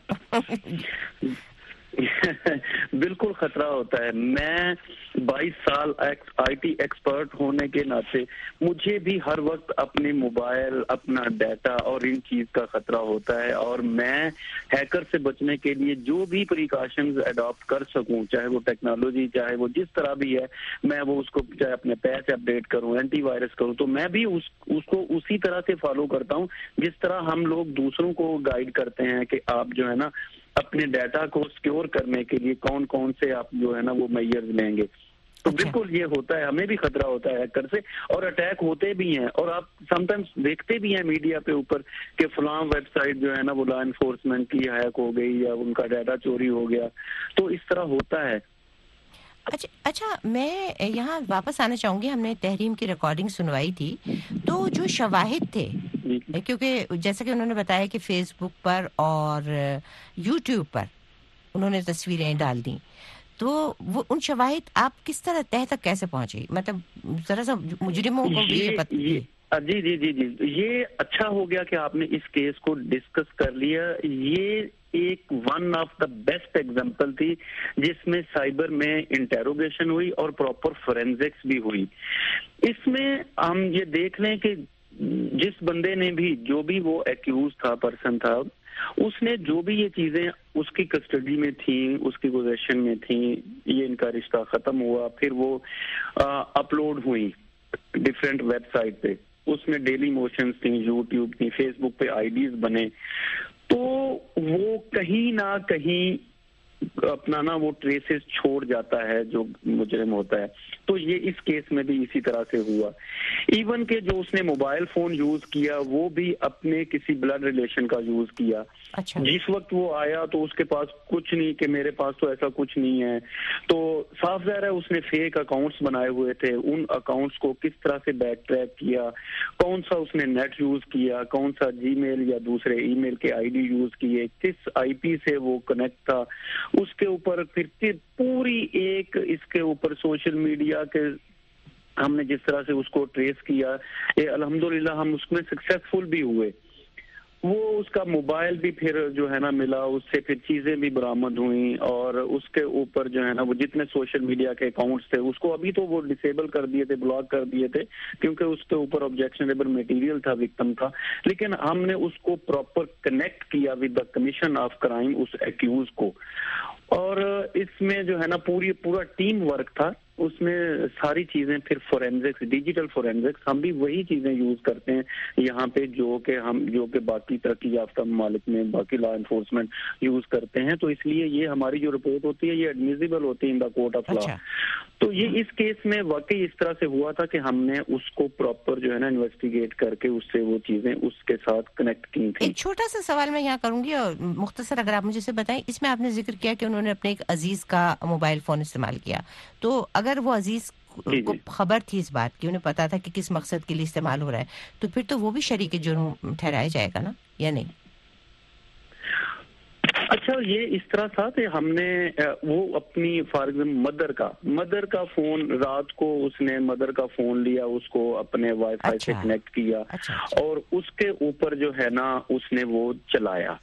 بالکل خطرہ ہوتا ہے. میں 22 سال آئی ٹی ایکسپرٹ ہونے کے ناطے مجھے بھی ہر وقت اپنے موبائل, اپنا ڈیٹا اور ان چیز کا خطرہ ہوتا ہے, اور میں ہیکر سے بچنے کے لیے جو بھی پریکاشنز اڈاپٹ کر سکوں, چاہے وہ ٹیکنالوجی, چاہے وہ جس طرح بھی ہے, میں وہ اس کو چاہے اپنے پیچ اپڈیٹ کروں, اینٹی وائرس کروں, تو میں بھی اس کو اسی طرح سے فالو کرتا ہوں جس طرح ہم لوگ دوسروں کو گائیڈ کرتے ہیں کہ آپ جو ہے نا اپنے ڈیٹا کو سکیور کرنے کے لیے کون سے آپ جو ہے نا وہ میئرز لیں گے. تو بالکل یہ ہوتا ہے, ہمیں بھی خطرہ ہوتا ہے ہیکر سے, اور اٹیک ہوتے بھی ہیں, اور آپ سم ٹائمز دیکھتے بھی ہیں میڈیا پہ اوپر کہ فلاں ویب سائٹ جو ہے نا وہ لا انفورسمنٹ کی ہیک ہو گئی یا ان کا ڈیٹا چوری ہو گیا, تو اس طرح ہوتا ہے. اچھا میں یہاں واپس آنا چاہوں گی. ہم نے تحریم کی ریکارڈنگ سنوائی تھی, تو جو شواہد تھے, کیونکہ جیسا کہ انہوں نے بتایا کہ فیس بک پر اور یوٹیوب پر انہوں نے تصویریں ڈال دیں, تو وہ ان شواہد آپ کس طرح تہ تک کیسے پہنچے؟ مطلب ذرا سا مجرموں کو بھی یہ پتہ. جی جی جی جی یہ اچھا ہو گیا کہ آپ نے اس کیس کو ڈسکس کر لیا. یہ ایک one of the best example تھی جس میں سائبر میں انٹیروگیشن ہوئی اور پراپر فورینزکس بھی ہوئی. اس میں ہم یہ دیکھ لیں کہ جس بندے نے بھی, جو بھی وہ ایکیوز تھا, پرسن تھا, اس نے جو بھی یہ چیزیں اس کی کسٹڈی میں تھیں, اس کی پوزیشن میں تھیں, یہ ان کا رشتہ ختم ہوا, پھر وہ اپلوڈ ہوئی ڈفرینٹ ویب سائٹ پہ, اس میں ڈیلی موشنز تھیں, یوٹیوب تھی, فیس بک پہ آئی ڈیز بنے, تو وہ کہیں نہ کہیں اپنا نا وہ ٹریسز چھوڑ جاتا ہے جو مجرم ہوتا ہے. تو یہ اس کیس میں بھی اسی طرح سے ہوا. ایون کہ جو اس نے موبائل فون یوز کیا وہ بھی اپنے کسی بلڈ ریلیشن کا یوز کیا. جس وقت وہ آیا تو اس کے پاس کچھ نہیں, کہ میرے پاس تو ایسا کچھ نہیں ہے, تو صاف ظاہر ہے اس نے فیک اکاؤنٹس بنائے ہوئے تھے. ان اکاؤنٹس کو کس طرح سے بیک ٹریک کیا, کون سا اس نے نیٹ یوز کیا, کون سا جی میل یا دوسرے ای میل کے آئی ڈی یوز کیے, کس آئی پی سے وہ کنیکٹ تھا, اس کے اوپر پھر پوری ایک اس کے اوپر سوشل میڈیا کے ہم نے جس طرح سے اس کو ٹریس کیا, الحمدللہ ہم اس میں سکسیسفل بھی ہوئے. وہ اس کا موبائل بھی پھر جو ہے نا ملا, اس سے پھر چیزیں بھی برآمد ہوئیں, اور اس کے اوپر جو ہے نا وہ جتنے سوشل میڈیا کے اکاؤنٹس تھے اس کو ابھی تو وہ ڈسیبل کر دیے تھے, بلاک کر دیے تھے, کیونکہ اس کے اوپر آبجیکشنیبل میٹیریل تھا وکٹم کا. لیکن ہم نے اس کو پراپر کنیکٹ کیا with the commission of crime, اس ایکیوز کو, اور اس میں جو ہے نا پورا ٹیم ورک تھا. اس میں ساری چیزیں پھر فورینزکس, ڈیجیٹل فورینزکس, ہم بھی وہی چیزیں یوز کرتے ہیں یہاں پہ جو کہ باقی ترقی یافتہ ممالک میں باقی لا انفورسمنٹ یوز کرتے ہیں. تو اس لیے یہ ہماری جو رپورٹ ہوتی ہے یہ ایڈمیزیبل ہوتی ہے ان دا کورٹ آف لا. تو یہ اس کیس میں واقعی اس طرح سے ہوا تھا کہ ہم نے اس کو پراپر جو ہے نا انویسٹیگیٹ کر کے اس سے وہ چیزیں اس کے ساتھ کنیکٹ کی تھیں. ایک چھوٹا سا سوال میں یہاں کروں گی اور مختصر اگر آپ مجھے سے بتائیں. اس میں آپ نے ذکر کیا کہ انہوں نے اپنے ایک عزیز کا موبائل فون استعمال کیا, تو اگر وہ عزیز کو خبر تھی اس بات کی, انہیں پتا تھا کہ کس مقصد کے لیے استعمال ہو رہا ہے, تو پھر تو وہ بھی شریک جرم ٹھہرایا جائے گا نا, یا نہیں؟ اچھا, یہ اس طرح تھا کہ ہم نے وہ اپنی فار ایگزامپل مدر کا فون, رات کو اس نے مدر کا فون لیا, اس کو اپنے وائی فائی سے کنیکٹ کیا, اور اس کے اوپر جو ہے نا اس نے وہ چلایا.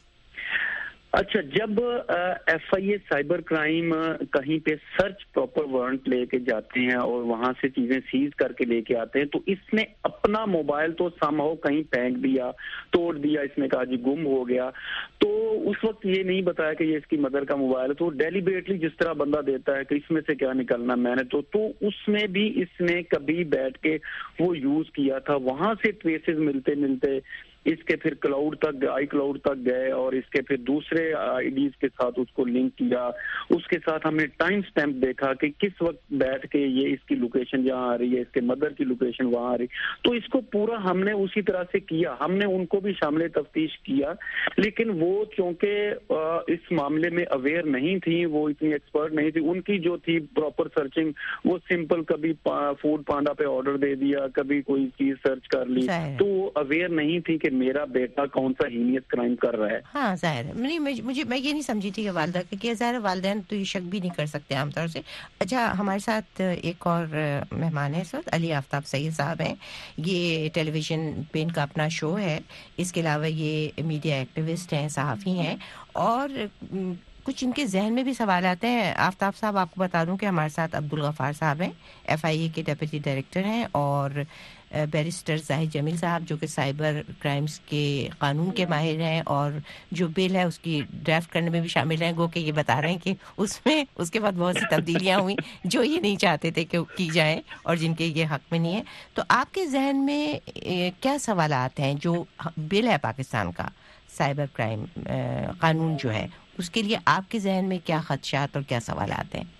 اچھا, جب F I A cyber crime کہیں پہ سرچ پراپر وارنٹ لے کے جاتے ہیں اور وہاں سے چیزیں سیز کر کے لے کے آتے ہیں, تو اس نے اپنا موبائل تو سم ہاؤ کہیں پھینک دیا, توڑ دیا, اس نے کہا جی گم ہو گیا. تو اس وقت یہ نہیں بتایا کہ یہ اس کی مدر کا موبائل ہے, تو ڈیلیبریٹلی جس طرح بندہ دیتا ہے کہ اس میں سے کیا نکلنا میں نے, تو اس میں بھی اس نے کبھی بیٹھ کے وہ یوز کیا تھا. وہاں سے ٹریسز ملتے اس کے پھر کلاؤڈ تک, آئی کلاؤڈ تک گئے, اور اس کے پھر دوسرے آئی ڈیز کے ساتھ اس کو لنک کیا. اس کے ساتھ ہم نے ٹائم سٹیمپ دیکھا کہ کس وقت بیٹھ کے یہ اس کی لوکیشن جہاں آ رہی ہے, اس کے مدر کی لوکیشن وہاں آ رہی. تو اس کو پورا ہم نے اسی طرح سے کیا. ہم نے ان کو بھی شامل تفتیش کیا, لیکن وہ چونکہ اس معاملے میں اویئر نہیں تھی, وہ اتنی ایکسپرٹ نہیں تھی. ان کی جو تھی پراپر سرچنگ, وہ سمپل کبھی فوڈ پانڈا پہ آرڈر دے دیا, کبھی کوئی چیز سرچ کر لی, تو وہ اویئر نہیں تھی کہ میرا بیٹا کون سا ہینیس کرائم کر رہا ہے. ہاں ظاہر ہے, میں یہ نہیں سمجھی تھی کہ والدہ کہ ظاہر والدین تو یہ شک بھی نہیں کر سکتے عام طور سے. اچھا, ہمارے ساتھ ایک اور مہمان ہے اس وقت, علی آفتاب سید صاحب ہیں. یہ ٹیلی ویژن پہ ان کا اپنا شو ہے, اس کے علاوہ یہ میڈیا ایکٹیوسٹ ہیں, صحافی ہیں, اور کچھ ان کے ذہن میں بھی سوال آتے ہیں. آفتاب صاحب, آپ کو بتا دوں کہ ہمارے ساتھ عبدالغفار صاحب ہیں, ایف آئی اے کے ڈیپٹی ڈائریکٹر ہیں, اور بیرسٹر زاہد جمیل صاحب جو کہ سائبر کرائمز کے قانون کے ماہر ہیں, اور جو بل ہے اس کی ڈرافٹ کرنے میں بھی شامل ہیں. گو کہ یہ بتا رہے ہیں کہ اس میں اس کے بعد بہت سی تبدیلیاں ہوئیں جو یہ نہیں چاہتے تھے کہ کی جائیں, اور جن کے یہ حق میں نہیں ہے. تو آپ کے ذہن میں کیا سوالات ہیں جو بل ہے پاکستان کا سائبر کرائم قانون جو ہے, اس کے لیے آپ کے ذہن میں کیا خدشات اور کیا سوالات ہیں؟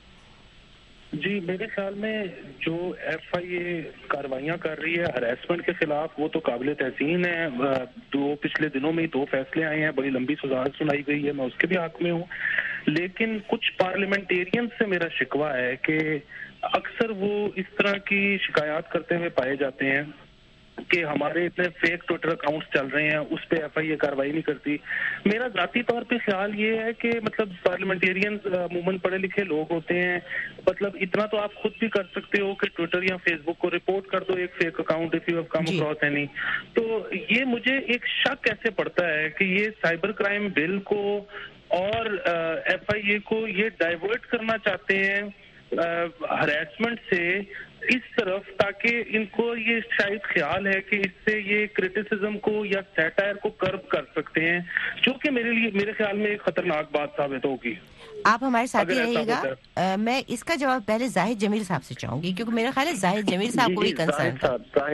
جی, میرے خیال میں جو ایف آئی اے کاروائیاں کر رہی ہے ہراسمنٹ کے خلاف, وہ تو قابل تحسین ہے. پچھلے دنوں میں 2 فیصلے آئے ہیں, بڑی لمبی سزا سنائی گئی ہے, میں اس کے بھی حق میں ہوں. لیکن کچھ پارلیمنٹیرین سے میرا شکوہ ہے کہ اکثر وہ اس طرح کی شکایات کرتے ہوئے پائے جاتے ہیں کہ ہمارے اتنے فیک ٹویٹر اکاؤنٹس چل رہے ہیں, اس پہ ایف آئی اے کاروائی نہیں کرتی. میرا ذاتی طور پہ خیال یہ ہے کہ مطلب پارلیمنٹیرینز عموماً پڑھے لکھے لوگ ہوتے ہیں, مطلب اتنا تو آپ خود بھی کر سکتے ہو کہ ٹویٹر یا فیس بک کو رپورٹ کر دو ایک fake account if you have come across any. تو یہ مجھے ایک شک ایسے پڑتا ہے کہ یہ سائبر کرائم بل کو اور ایف آئی اے کو یہ ڈائیورٹ کرنا چاہتے ہیں ہراسمنٹ سے اس طرف, تاکہ ان کو یہ شاید خیال ہے کہ اس سے یہ کرٹیسزم کو یا سیٹائر کو کرب کر سکتے ہیں, جو کہ میرے خیال میں ایک خطرناک بات ثابت ہوگی. آپ ہمارے ساتھ ہی رہیے گا. میں اس کا جواب پہلے زاہد جمیل صاحب سے چاہوں گی, کیونکہ میرا خیال ہے زاہد جمیل صاحب کو بھی کنسرن تھا.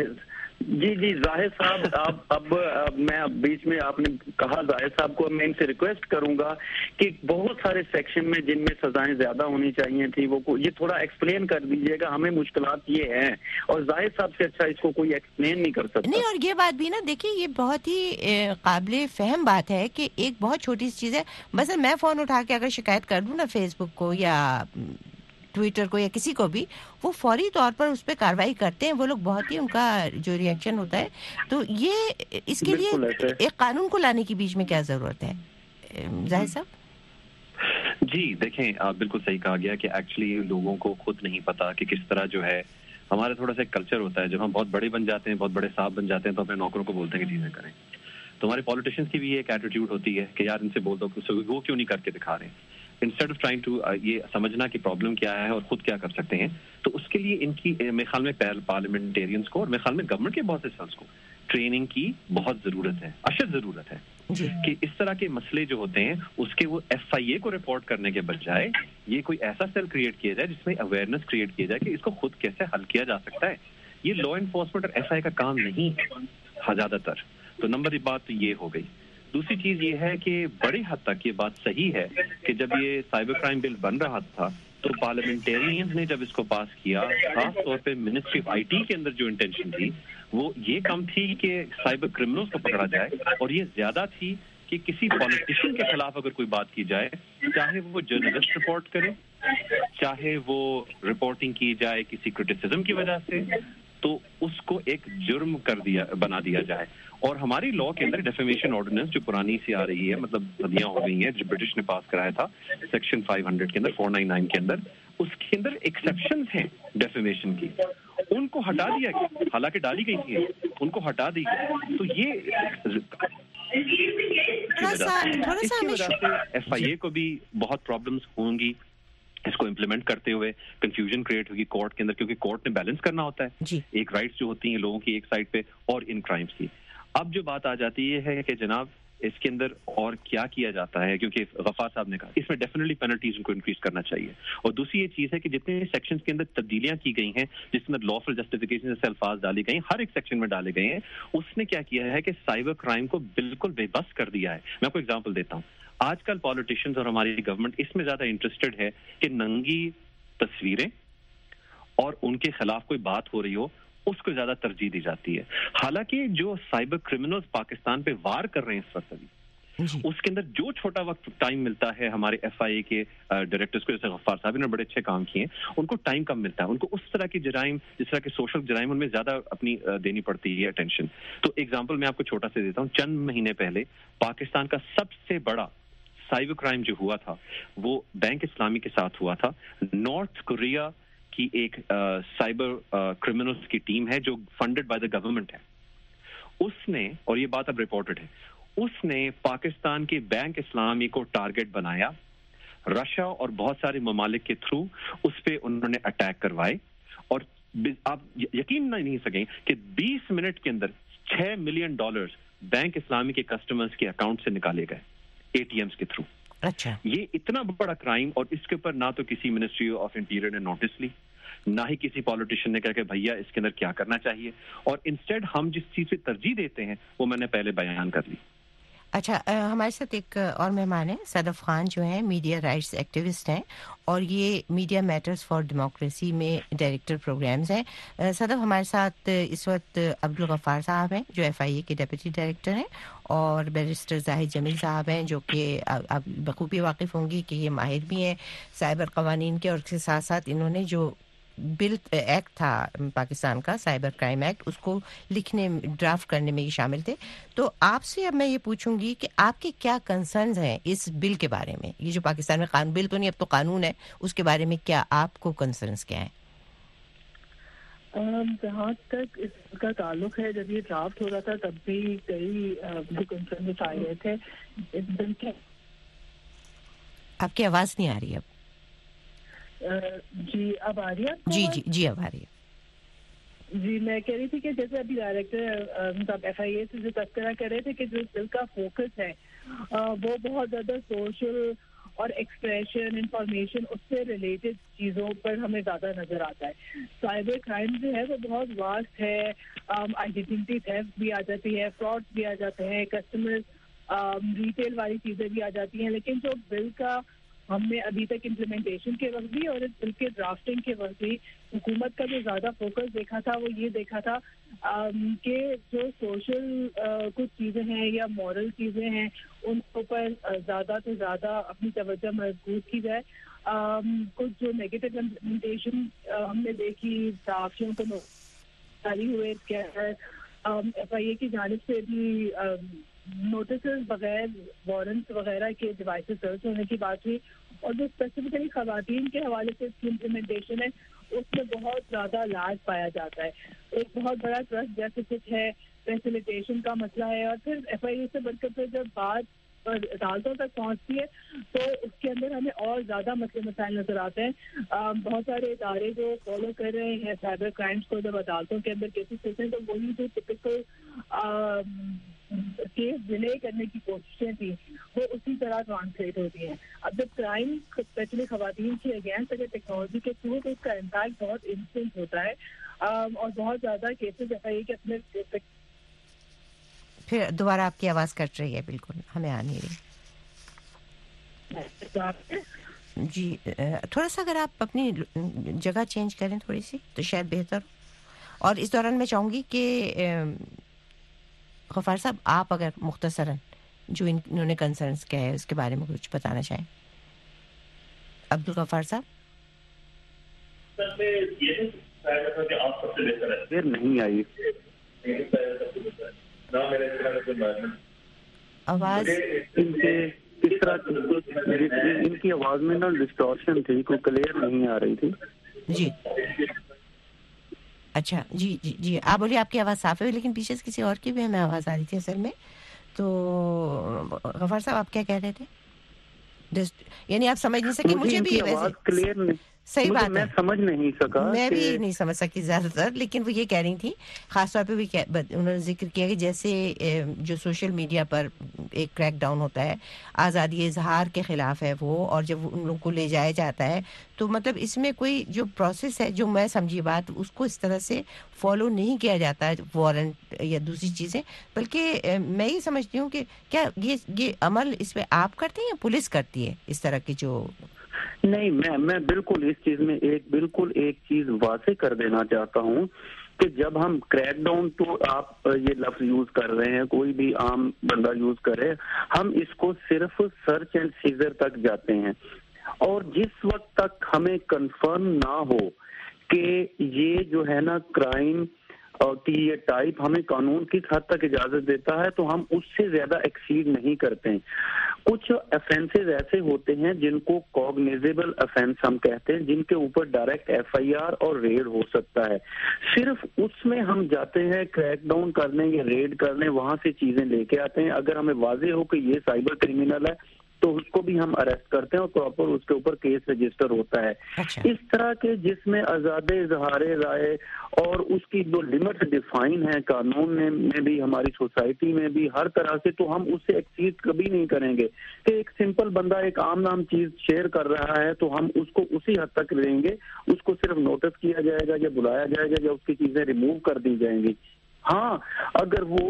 جی زاہد صاحب, اب میں بیچ میں آپ نے کہا زاہد صاحب کو میں ان سے ریکویسٹ کروں گا کہ بہت سارے سیکشن میں جن میں سزائیں زیادہ ہونی چاہیے تھی وہ یہ تھوڑا ایکسپلین کر دیجیے گا. ہمیں مشکلات یہ ہیں اور زاہد صاحب سے اچھا اس کو کوئی ایکسپلین نہیں کر سکتا. نہیں, اور یہ بات بھی نا, دیکھیے یہ بہت ہی قابل فہم بات ہے کہ ایک بہت چھوٹی سی چیز ہے, مثلا میں فون اٹھا کے اگر شکایت کر دوں نا فیس بک کو یا ٹویٹر کو یا کسی کو بھی, وہ فوری طور پر اس پہ کارروائی کرتے ہیں وہ لوگ, بہت ہی ان کا جو ریئیکشن ہوتا ہے. تو یہ اس کے لیے ایک قانون کو لانے کی بیچ میں کیا ضرورت ہے زاہد صاحب؟ جی دیکھیں, بالکل صحیح کہا گیا کہ ایکچولی لوگوں کو خود نہیں پتا کہ کس طرح جو ہے ہمارا تھوڑا سا ایک کلچر ہوتا ہے, جب ہم بہت بڑے بن جاتے ہیں, بہت بڑے صاحب بن جاتے ہیں, تو اپنے نوکروں کو بولتے ہیں کہ چیزیں کریں. تو ہمارے پالیٹیشینس کی بھی ایک ایٹیٹیوڈ ہوتی ہے کہ یار ان سے بول دو, وہ کیوں نہیں کر کے دکھا رہے ہیں, انسٹیڈ آف ٹرائنگ ٹو یہ سمجھنا کہ پرابلم کیا ہے اور خود کیا کر سکتے ہیں. تو اس کے لیے ان کی میرے خیال میں پارلیمنٹیرینس کو اور میرے خیال میں گورنمنٹ کے بہت سے سیلس کو ٹریننگ کی بہت ضرورت ہے, اشد ضرورت ہے کہ اس طرح کے مسئلے جو ہوتے ہیں اس کے وہ ایف آئی اے کو رپورٹ کرنے کے بجائے یہ کوئی ایسا سیل کریٹ کیا جائے جس میں اویئرنیس کریٹ کیا جائے کہ اس کو خود کیسے حل کیا جا سکتا ہے. یہ لا انفورسمنٹ اور ایف آئی اے کا کام نہیں ہے زیادہ تر. تو نمبر ایک بات تو یہ ہو گئی. دوسری چیز یہ ہے کہ بڑی حد تک یہ بات صحیح ہے کہ جب یہ سائبر کرائم بل بن رہا تھا تو پارلیمنٹیرینز نے جب اس کو پاس کیا, خاص طور پہ منسٹری آف آئی ٹی کے اندر جو انٹینشن تھی وہ یہ کم تھی کہ سائبر کرمنلز کو پکڑا جائے, اور یہ زیادہ تھی کہ کسی پالیٹیشین کے خلاف اگر کوئی بات کی جائے, چاہے وہ جرنلسٹ رپورٹ کرے, چاہے وہ رپورٹنگ کی جائے کسی کرٹیسزم کی وجہ سے, تو اس کو ایک جرم بنا دیا جائے. اور ہماری لا کے اندر ڈیفیمیشن آرڈیننس جو پرانی سی آ رہی ہے, مطلب صدیاں ہو گئی ہیں, جو برٹش نے پاس کرایا تھا سیکشن 500 کے اندر 499 کے اندر, اس کے اندر ایکسیپشنز ہیں ڈیفیمیشن کی, ان کو ہٹا دیا گیا, حالانکہ ڈالی گئی تھی, ان کو ہٹا دی گئی. تو یہ اس کی وجہ سے ایف آئی اے کو بھی بہت پرابلمس ہوں گی اس کو امپلیمنٹ کرتے ہوئے. کنفیوژن کریٹ ہوگی کورٹ کے اندر, کیونکہ کورٹ نے بیلنس کرنا ہوتا ہے ایک رائٹس جو ہوتی ہیں لوگوں کی ایک سائڈ پہ اور ان کرائمز کی. اب جو بات آ جاتی ہے کہ جناب اس کے اندر اور کیا کیا جاتا ہے, کیونکہ غفار صاحب نے کہا اس میں ڈیفینیٹلی پینلٹیز ان کو انکریز کرنا چاہیے. اور دوسری یہ چیز ہے کہ جتنے سیکشنز کے اندر تبدیلیاں کی گئی ہیں, جس میں لافل جسٹیفیکیشن سے الفاظ ڈالی گئی, ہر ایک سیکشن میں ڈالے گئے ہیں, اس نے کیا کیا ہے کہ سائبر کرائم کو بالکل بے بس کر دیا ہے. میں آپ کو ایگزامپل دیتا ہوں. آج کل پالیٹیشینز اور ہماری گورنمنٹ اس میں زیادہ انٹرسٹڈ ہے کہ ننگی تصویریں اور ان کے خلاف کوئی بات ہو رہی ہو اس کو زیادہ ترجیح دی جاتی ہے. حالانکہ جو سائبر کرمنلز پاکستان پہ وار کر رہے ہیں اس وقت ابھی, اس کے اندر جو چھوٹا وقت ٹائم ملتا ہے ہمارے ایف آئی اے کے ڈائریکٹرز کو, جیسے غفار صاحب نے بڑے اچھے کام کیے ہیں, ان کو ٹائم کم ملتا ہے. ان کو اس طرح کی جرائم, جس طرح کے سوشل جرائم, ان میں زیادہ اپنی دینی پڑتی ہے اٹینشن. تو ایگزامپل میں آپ کو چھوٹا سے دیتا ہوں. چند مہینے پہلے پاکستان کا سب سے بڑا سائبر کرائم جو ہوا تھا وہ بینک اسلامی کے ساتھ ہوا تھا. نارتھ کوریا کی ایک سائبر کرمنلز کی ٹیم ہے جو فنڈڈ بائی دا گورنمنٹ ہے. اس نے, اور یہ بات اب رپورٹڈ ہے, اس نے پاکستان کے بینک اسلامی کو ٹارگٹ بنایا, رشیا اور بہت سارے ممالک کے تھرو اس پہ انہوں نے اٹیک کروائے, اور آپ یقین نہیں سکیں کہ 20 منٹ کے اندر $6 ملین بینک اسلامی کے کسٹمرز کے اکاؤنٹ سے نکالے گئے اے ٹی ایمز کے تھرو. اچھا, یہ اتنا بڑا کرائم, اور اس کے اوپر نہ تو کسی منسٹری آف انٹیریئر نے نوٹس لی, نہ ہی کسی پالیٹیشین نے کہا کہ بھیا اس کے اندر کیا کرنا چاہیے, اور انسٹیڈ ہم جس چیز پہ ترجیح دیتے ہیں وہ میں نے پہلے بیان کر لی. اچھا، ہمارے ساتھ ایک اور مہمان ہیں، صدف خان جو ہیں، میڈیا رائٹس ایکٹیوسٹ ہیں اور یہ میڈیا میٹرز فار ڈیموکریسی میں ڈائریکٹر پروگرامز ہیں. صدف، ہمارے ساتھ اس وقت عبدالغفار صاحب ہیں جو FIA کے ڈپٹی ڈائریکٹر ہیں، اور بیرسٹر زاہد جمیل صاحب ہیں جو کہ آپ بخوبی واقف ہوں گی کہ یہ ماہر بھی ہیں سائبر قوانین کے، اور اس کے ساتھ ساتھ انہوں نے جو بل ایکٹ تھا پاکستان کا، سائبر کرائم ایکٹ، اس کو لکھنے ڈرافٹ کرنے میں یہ شامل تھے. تو آپ سے اب میں یہ پوچھوں گی کہ آپ کے کیا کنسرنز ہیں اس بل کے بارے میں؟ یہ جو پاکستان میں قانون، بل تو نہیں اب تو قانون ہے، اس کے بارے میں کیا آپ کو کنسرنز کیا ہیں؟ جہاں تک اس کا تعلق ہے، جب یہ ڈرافٹ ہو رہا تھا تب بھی کئی کنسرن آئے گئے تھے اس بل کے. آپ کی آواز نہیں آ رہی اب. جی اب آ رہی ہے؟ جی اب آ رہی ہے. جی میں کہہ رہی تھی کہ جیسے ابھی ڈائریکٹر FIA سے جو تذکرہ کر رہے تھے کہ جو بل کا فوکس ہے وہ بہت زیادہ سوشل اور ایکسپریشن، انفارمیشن، اس سے ریلیٹڈ چیزوں پر ہمیں زیادہ نظر آتا ہے. سائبر کرائم جو ہے وہ بہت واسٹ ہے، آئیڈینٹی تھیفٹ بھی آ جاتی ہے، فراڈ بھی آ جاتے ہیں، کسٹمر ریٹیل والی چیزیں بھی آ جاتی ہیں. لیکن جو بل کا ہم نے ابھی تک امپلیمنٹیشن کے وقت بھی اور اس بل کے ڈرافٹنگ کے وقت بھی حکومت کا جو زیادہ فوکس دیکھا تھا وہ یہ دیکھا تھا کہ جو سوشل کچھ چیزیں ہیں یا مورل چیزیں ہیں ان کے اوپر زیادہ سے زیادہ اپنی توجہ مرکوز کی جائے. کچھ جو نیگیٹو امپلیمنٹیشن ہم نے دیکھی، صحافیوں کو جاری ہوئے FIA کی جانب سے بھی نوٹسز بغیر وارنٹس وغیرہ کے ڈیوائسز سرچ ہونے کی بات ہوئی، اور جو اسپیسیفکلی خواتین کے حوالے سے اس کی امپلیمنٹیشن ہے اس میں بہت زیادہ لاج پایا جاتا ہے. ایک بہت بڑا ٹرسٹ ڈیفیسٹ ہے، فیسیلیٹیشن کا مسئلہ ہے، اور پھر FIA سے بڑھ کر جب بات عدالتوں تک پہنچتی ہے تو اس کے اندر ہمیں اور زیادہ مسئلے مسائل نظر آتے ہیں. بہت سارے ادارے جو فالو کر رہے ہیں سائبر کرائمس کو، جب عدالتوں کے اندر کیسز ہوتے ہیں تو وہی جو ٹپکل کیس ڈیلے کرنے کی کوششیں تھیں وہ اسی طرح ٹرانسلیٹ ہوتی ہیں. اب جب کرائم اسپیشلی خواتین کی اگینسٹ اگر ٹیکنالوجی کے تھرو تو اس کا امپیکٹ بہت انسٹنٹ ہوتا ہے، اور بہت زیادہ کیسز FIA کے اپنے. پھر دوبارہ آپ کی آواز کٹ رہی ہے، بالکل ہمیں آ نہیں رہی. جی تھوڑا سا اگر آپ اپنی جگہ چینج کریں تھوڑی سی تو شاید بہتر ہو. اور اس دوران میں چاہوں گی کہ غفار صاحب آپ اگر مختصراً جو انہوں نے کنسرنس کیا ہے اس کے بارے میں کچھ بتانا چاہیں. عبدالغفار صاحب. نہیں آئی آواز کس طرح ان کی آواز میں نا ڈسٹورشن تھی، کوئی کلیئر نہیں آ رہی تھی. جی اچھا جی جی جی آپ بولیے. آپ کی آواز صاف ہے لیکن پیچھے سے کسی اور کی بھی ہمیں آواز آ رہی تھی اصل میں. تو غفار صاحب آپ کیا کہہ رہے تھے؟ یعنی آپ سمجھ نہیں سکے؟ مجھے بھی کلیئر نہیں، صحیح بات ہے، میں سمجھ نہیں سکا، میں بھی نہیں سمجھ سکی زیادہ تر. لیکن وہ یہ کہہ رہی تھی خاص طور پہ بھی انہوں نے ذکر کیا کہ جیسے جو سوشل میڈیا پر ایک کریک ڈاؤن ہوتا ہے، آزادی اظہار کے خلاف ہے وہ، اور جب ان لوگوں کو لے جایا جاتا ہے تو مطلب اس میں کوئی جو پروسیس ہے، جو میں سمجھی بات، اس کو اس طرح سے فالو نہیں کیا جاتا ہے، وارنٹ یا دوسری چیزیں. بلکہ میں یہ سمجھتی ہوں کہ کیا یہ عمل اس پہ آپ کرتے ہیں یا پولیس کرتی ہے اس طرح کی جو؟ نہیں، میں بالکل اس چیز میں ایک چیز واضح کر دینا چاہتا ہوں کہ جب ہم کریک ڈاؤن، تو آپ یہ لفظ یوز کر رہے ہیں، کوئی بھی عام بندہ یوز کرے، ہم اس کو صرف سرچ اینڈ سیزر تک جاتے ہیں. اور جس وقت تک ہمیں کنفرم نہ ہو کہ یہ جو ہے نا کرائم کی یہ ٹائپ ہمیں قانون کس حد تک اجازت دیتا ہے، تو ہم اس سے زیادہ ایکسیڈ نہیں کرتے ہیں. کچھ افینسز ایسے ہوتے ہیں جن کو کوگنیزیبل افینس ہم کہتے ہیں، جن کے اوپر ڈائریکٹ FIR اور ریڈ ہو سکتا ہے. صرف اس میں ہم جاتے ہیں کریک ڈاؤن کرنے یا ریڈ کرنے، وہاں سے چیزیں لے کے آتے ہیں. اگر ہمیں واضح ہو کہ یہ سائبر کرمینل ہے تو اس کو بھی ہم اریسٹ کرتے ہیں اور پراپر اس کے اوپر کیس رجسٹر ہوتا ہے. اس طرح کے جس میں آزاد اظہار رائے اور اس کی جو لمٹ ڈیفائن ہے قانون میں بھی، ہماری سوسائٹی میں بھی، ہر طرح سے، تو ہم اس سے ایکسیڈ کبھی نہیں کریں گے. کہ ایک سمپل بندہ ایک عام نام چیز شیئر کر رہا ہے تو ہم اس کو اسی حد تک لیں گے، اس کو صرف نوٹس کیا جائے گا یا بلایا جائے گا یا اس کی چیزیں ریموو کر دی جائیں گی. ہاں اگر وہ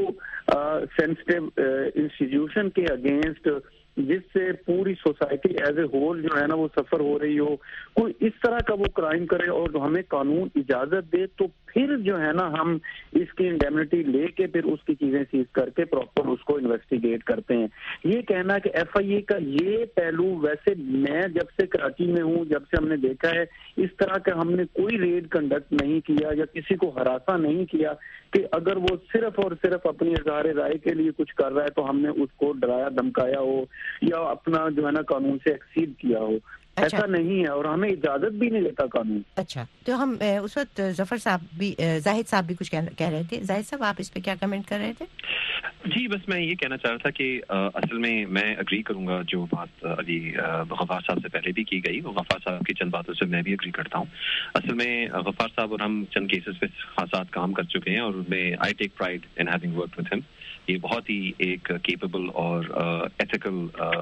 سینسٹیو انسٹیٹیوشن کے اگینسٹ جس سے پوری سوسائٹی ایز اے ہول جو ہے نا وہ سفر ہو رہی ہو, کوئی اس طرح کا وہ کرائم کرے اور ہمیں قانون اجازت دے, تو پھر جو ہے نا ہم اس کی انڈیمنٹی لے کے پھر اس کی چیزیں سیز کر کے پراپر اس کو انویسٹیگیٹ کرتے ہیں. یہ کہنا کہ ایف آئی اے کا یہ پہلو, ویسے میں جب سے کراچی میں ہوں, جب سے ہم نے دیکھا ہے اس طرح کا ہم نے کوئی ریڈ کنڈکٹ نہیں کیا یا کسی کو ہراساں نہیں کیا کہ اگر وہ صرف اور صرف اپنی اظہار رائے کے لیے کچھ کر رہا ہے تو ہم نے اس کو ڈرایا دھمکایا ہو یا اپنا جو ہے نا قانون سے ایکسیڈ کیا ہو. ایسا نہیں ہے اور ہمیں اجازت بھی نہیں دیتا قانون. اچھا, تو ہم اس وقت ظفر صاحب بھی, زاہد صاحب بھی کچھ کہہ رہے تھے. زاہد صاحب آپ اس پہ کیا کمنٹ کر رہے تھے؟ جی بس میں یہ کہنا چاہ رہا تھا کہ اصل میں اگری کروں گا جو بات علی غفار صاحب سے پہلے بھی کی گئی, وہ غفار صاحب کی چند باتوں سے میں بھی اگری کرتا ہوں. اصل میں غفار صاحب اور ہم چند کیسز پہ خاصات کام کر چکے ہیں اور میں I take pride in having worked with him. یہ بہت ہی ایک کیپیبل اور ایتھیکل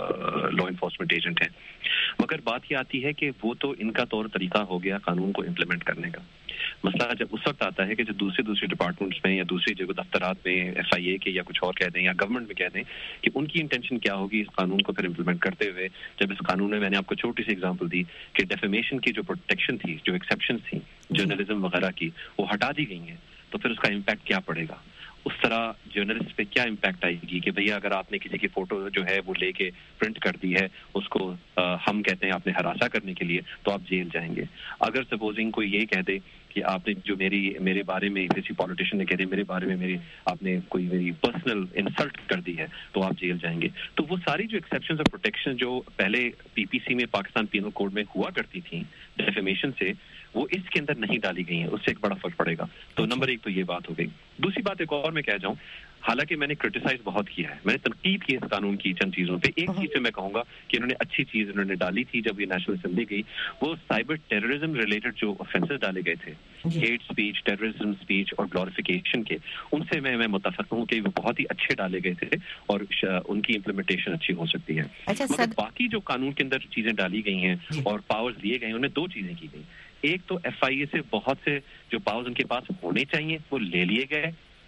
لا انفورسمنٹ ایجنٹ ہے. مگر بات یہ آتی ہے کہ وہ تو ان کا طور طریقہ ہو گیا قانون کو امپلیمنٹ کرنے کا. مسئلہ جب اس وقت آتا ہے کہ جو دوسرے ڈپارٹمنٹس میں یا دوسری جگہ دفترات میں ایف آئی اے کے یا کچھ اور کہہ دیں یا گورنمنٹ میں کہہ دیں کہ ان کی انٹینشن کیا ہوگی اس قانون کو پھر امپلیمنٹ کرتے ہوئے. جب اس قانون میں نے آپ کو چھوٹی سی اگزامپل دی کہ ڈیفیمیشن کی جو پروٹیکشن تھی, جو ایکسیپشنز تھیں جرنلزم وغیرہ کی, وہ ہٹا دی گئی ہیں, تو پھر اس کا امپیکٹ کیا پڑے گا. اس طرح جرنلسٹ پہ کیا امپیکٹ آئے گی کہ بھیا اگر آپ نے کسی کی فوٹو جو ہے وہ لے کے پرنٹ کر دی ہے, اس کو ہم کہتے ہیں آپ نے ہراساں کرنے کے لیے, تو آپ جیل جائیں گے. اگر سپوزنگ کوئی یہ کہہ دے کہ آپ نے جو میرے بارے میں کسی پولیٹیشین نے کہہ دے میرے بارے میں آپ نے کوئی میری پرسنل انسلٹ کر دی ہے, تو آپ جیل جائیں گے. تو وہ ساری جو ایکسیپشنز اور پروٹیکشن جو پہلے پی پی سی میں پاکستان پینل کوڈ میں ہوا کرتی تھیں ڈیفیمیشن سے, وہ اس کے اندر نہیں ڈالی گئی ہیں. اس سے ایک بڑا فرق پڑے گا. تو نمبر ایک تو یہ بات ہو گئی. دوسری بات ایک اور میں کہہ جاؤں, حالانکہ میں نے کرٹیسائز بہت کیا ہے, میں نے تنقید کی اس قانون کی چند چیزوں پہ. ایک چیز پہ میں کہوں گا کہ انہوں نے اچھی چیز انہوں نے ڈالی تھی جب یہ نیشنل اسمبلی گئی, وہ سائبر ٹیررزم ریلیٹڈ جو آفینسز ڈالے گئے تھے, ہیٹ اسپیچ, ٹیررزم اسپیچ اور گلوریفیکیشن کے, ان سے میں متفق ہوں کہ وہ بہت ہی اچھے ڈالے گئے تھے اور ان کی امپلیمنٹیشن اچھی ہو سکتی ہے. مگر باقی جو قانون کے اندر چیزیں ڈالی گئی ہیں اور پاورز دیے گئے ہیں, ان میں دو چیزیں کی گئی. ایک تو ایف آئی اے سے بہت سے جو پاورز ان کے پاس ہونے چاہیے وہ لے لیے گئے,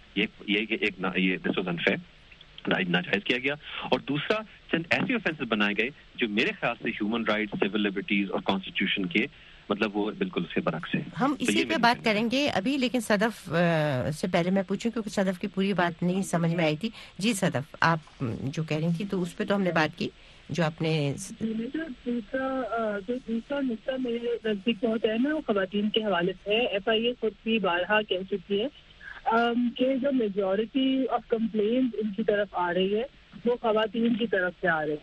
یہ دس واز انفیئر, ناجائز کیا گیا. اور دوسرا چند ایسے آفینسز بنائے گئے جو میرے خیال سے ہیومن رائٹس, سول لبرٹیز اور کانسٹیٹیوشن کے مطلب وہ بالکل اس کے برعکس ہے. ہم اسی پہ بات کریں گے ابھی, لیکن صدف سے پہلے میں پوچھوں کیونکہ صدف کی پوری بات نہیں سمجھ میں آئی تھی. جی صدف, آپ جو کہہ رہی تھی تو اس پہ تو ہم نے بات کی. جو آپ نے دوسرا نقطہ میرے نزدیک بہت ہے نا, وہ خواتین کے حوالے سے ایف آئی اے خود بھی بارہا کہہ چکی ہے کہ جو میجورٹی آف کمپلینٹ ان کی طرف آ رہی ہے وہ خواتین کی طرف سے آ رہے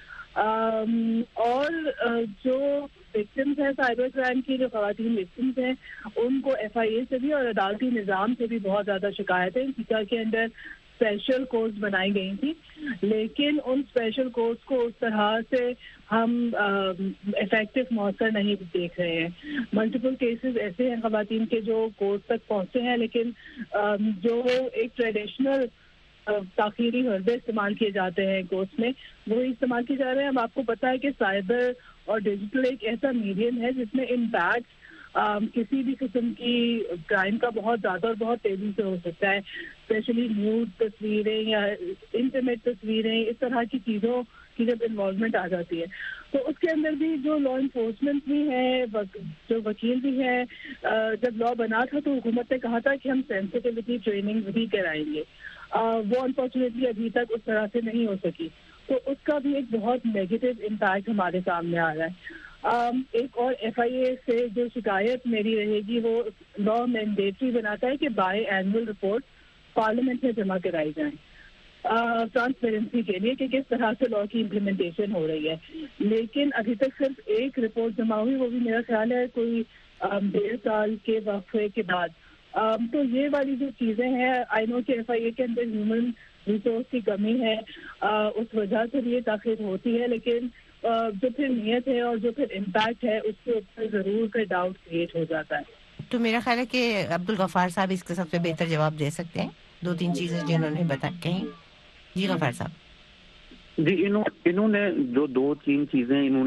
ہیں, اور جو وکٹمز ہیں سائبر کرائم کی, جو خواتین وکٹمز ہیں, ان کو ایف آئی اے سے بھی اور عدالتی نظام سے بھی بہت زیادہ شکایت ہے. سیکا کے اندر اسپیشل کورس بنائی گئی تھی, لیکن ان اسپیشل کورس کو اس طرح سے ہم افیکٹو مؤثر نہیں دیکھ رہے ہیں. ملٹیپل کیسز ایسے ہیں خواتین کے جو کورس تک پہنچے ہیں, لیکن جو ایک ٹریڈیشنل تاخیری حربے استعمال کیے جاتے ہیں کورس میں, وہی استعمال کیے جا رہے ہیں. اب آپ کو پتہ ہے کہ سائبر اور ڈیجیٹل ایک ایسا میڈیم ہے جس میں امپیکٹ کسی بھی قسم کی کرائم کا بہت زیادہ اور بہت تیزی سے ہو سکتا ہے, اسپیشلی نیوڈ تصویریں یا انٹرنیٹ تصویریں, اس طرح کی چیزوں کی جب انوالومنٹ آ جاتی ہے تو اس کے اندر بھی جو لا انفورسمنٹ بھی ہے, جو وکیل بھی ہے, جب لا بنا تھا تو حکومت نے کہا تھا کہ ہم سینسٹیوٹی ٹریننگ بھی کرائیں گے. وہ انفارچونیٹلی ابھی تک اس طرح سے نہیں ہو سکی, تو اس کا بھی ایک بہت نیگیٹو امپیکٹ ہمارے سامنے آ رہا ہے. ایک اور ایف آئی اے سے جو شکایت میری رہے گی, وہ لا مینڈیٹری بناتا ہے کہ بائی اینول رپورٹ پارلیمنٹ میں جمع کرائی جائیں ٹرانسپیرنسی کے لیے کہ کس طرح سے لا کی امپلیمنٹیشن ہو رہی ہے. لیکن ابھی تک صرف ایک رپورٹ جمع ہوئی, وہ بھی میرا خیال ہے کوئی 1.5 سال کے وقفے کے بعد. تو یہ والی جو چیزیں ہیں, آئی نو کہ ایف آئی اے کے اندر ہیومن ریسورس کی کمی ہے, اس وجہ سے بھی یہ تاخیر ہوتی ہے, لیکن جو پھر نیت ہے اور جو پھر امپیکٹ ہے اس کے اوپر ضرور پھر ڈاؤٹ کریٹ ہو جاتا ہے. تو میرا خیال ہے کہ عبدالغفار صاحب اس کا سب سے بہتر جواب دے سکتے ہیں, 2-3 چیزیں جنہوں نے بتا کہیں. جی غفار صاحب. جی انہوں نے جو 2-3 چیزیں انہوں نے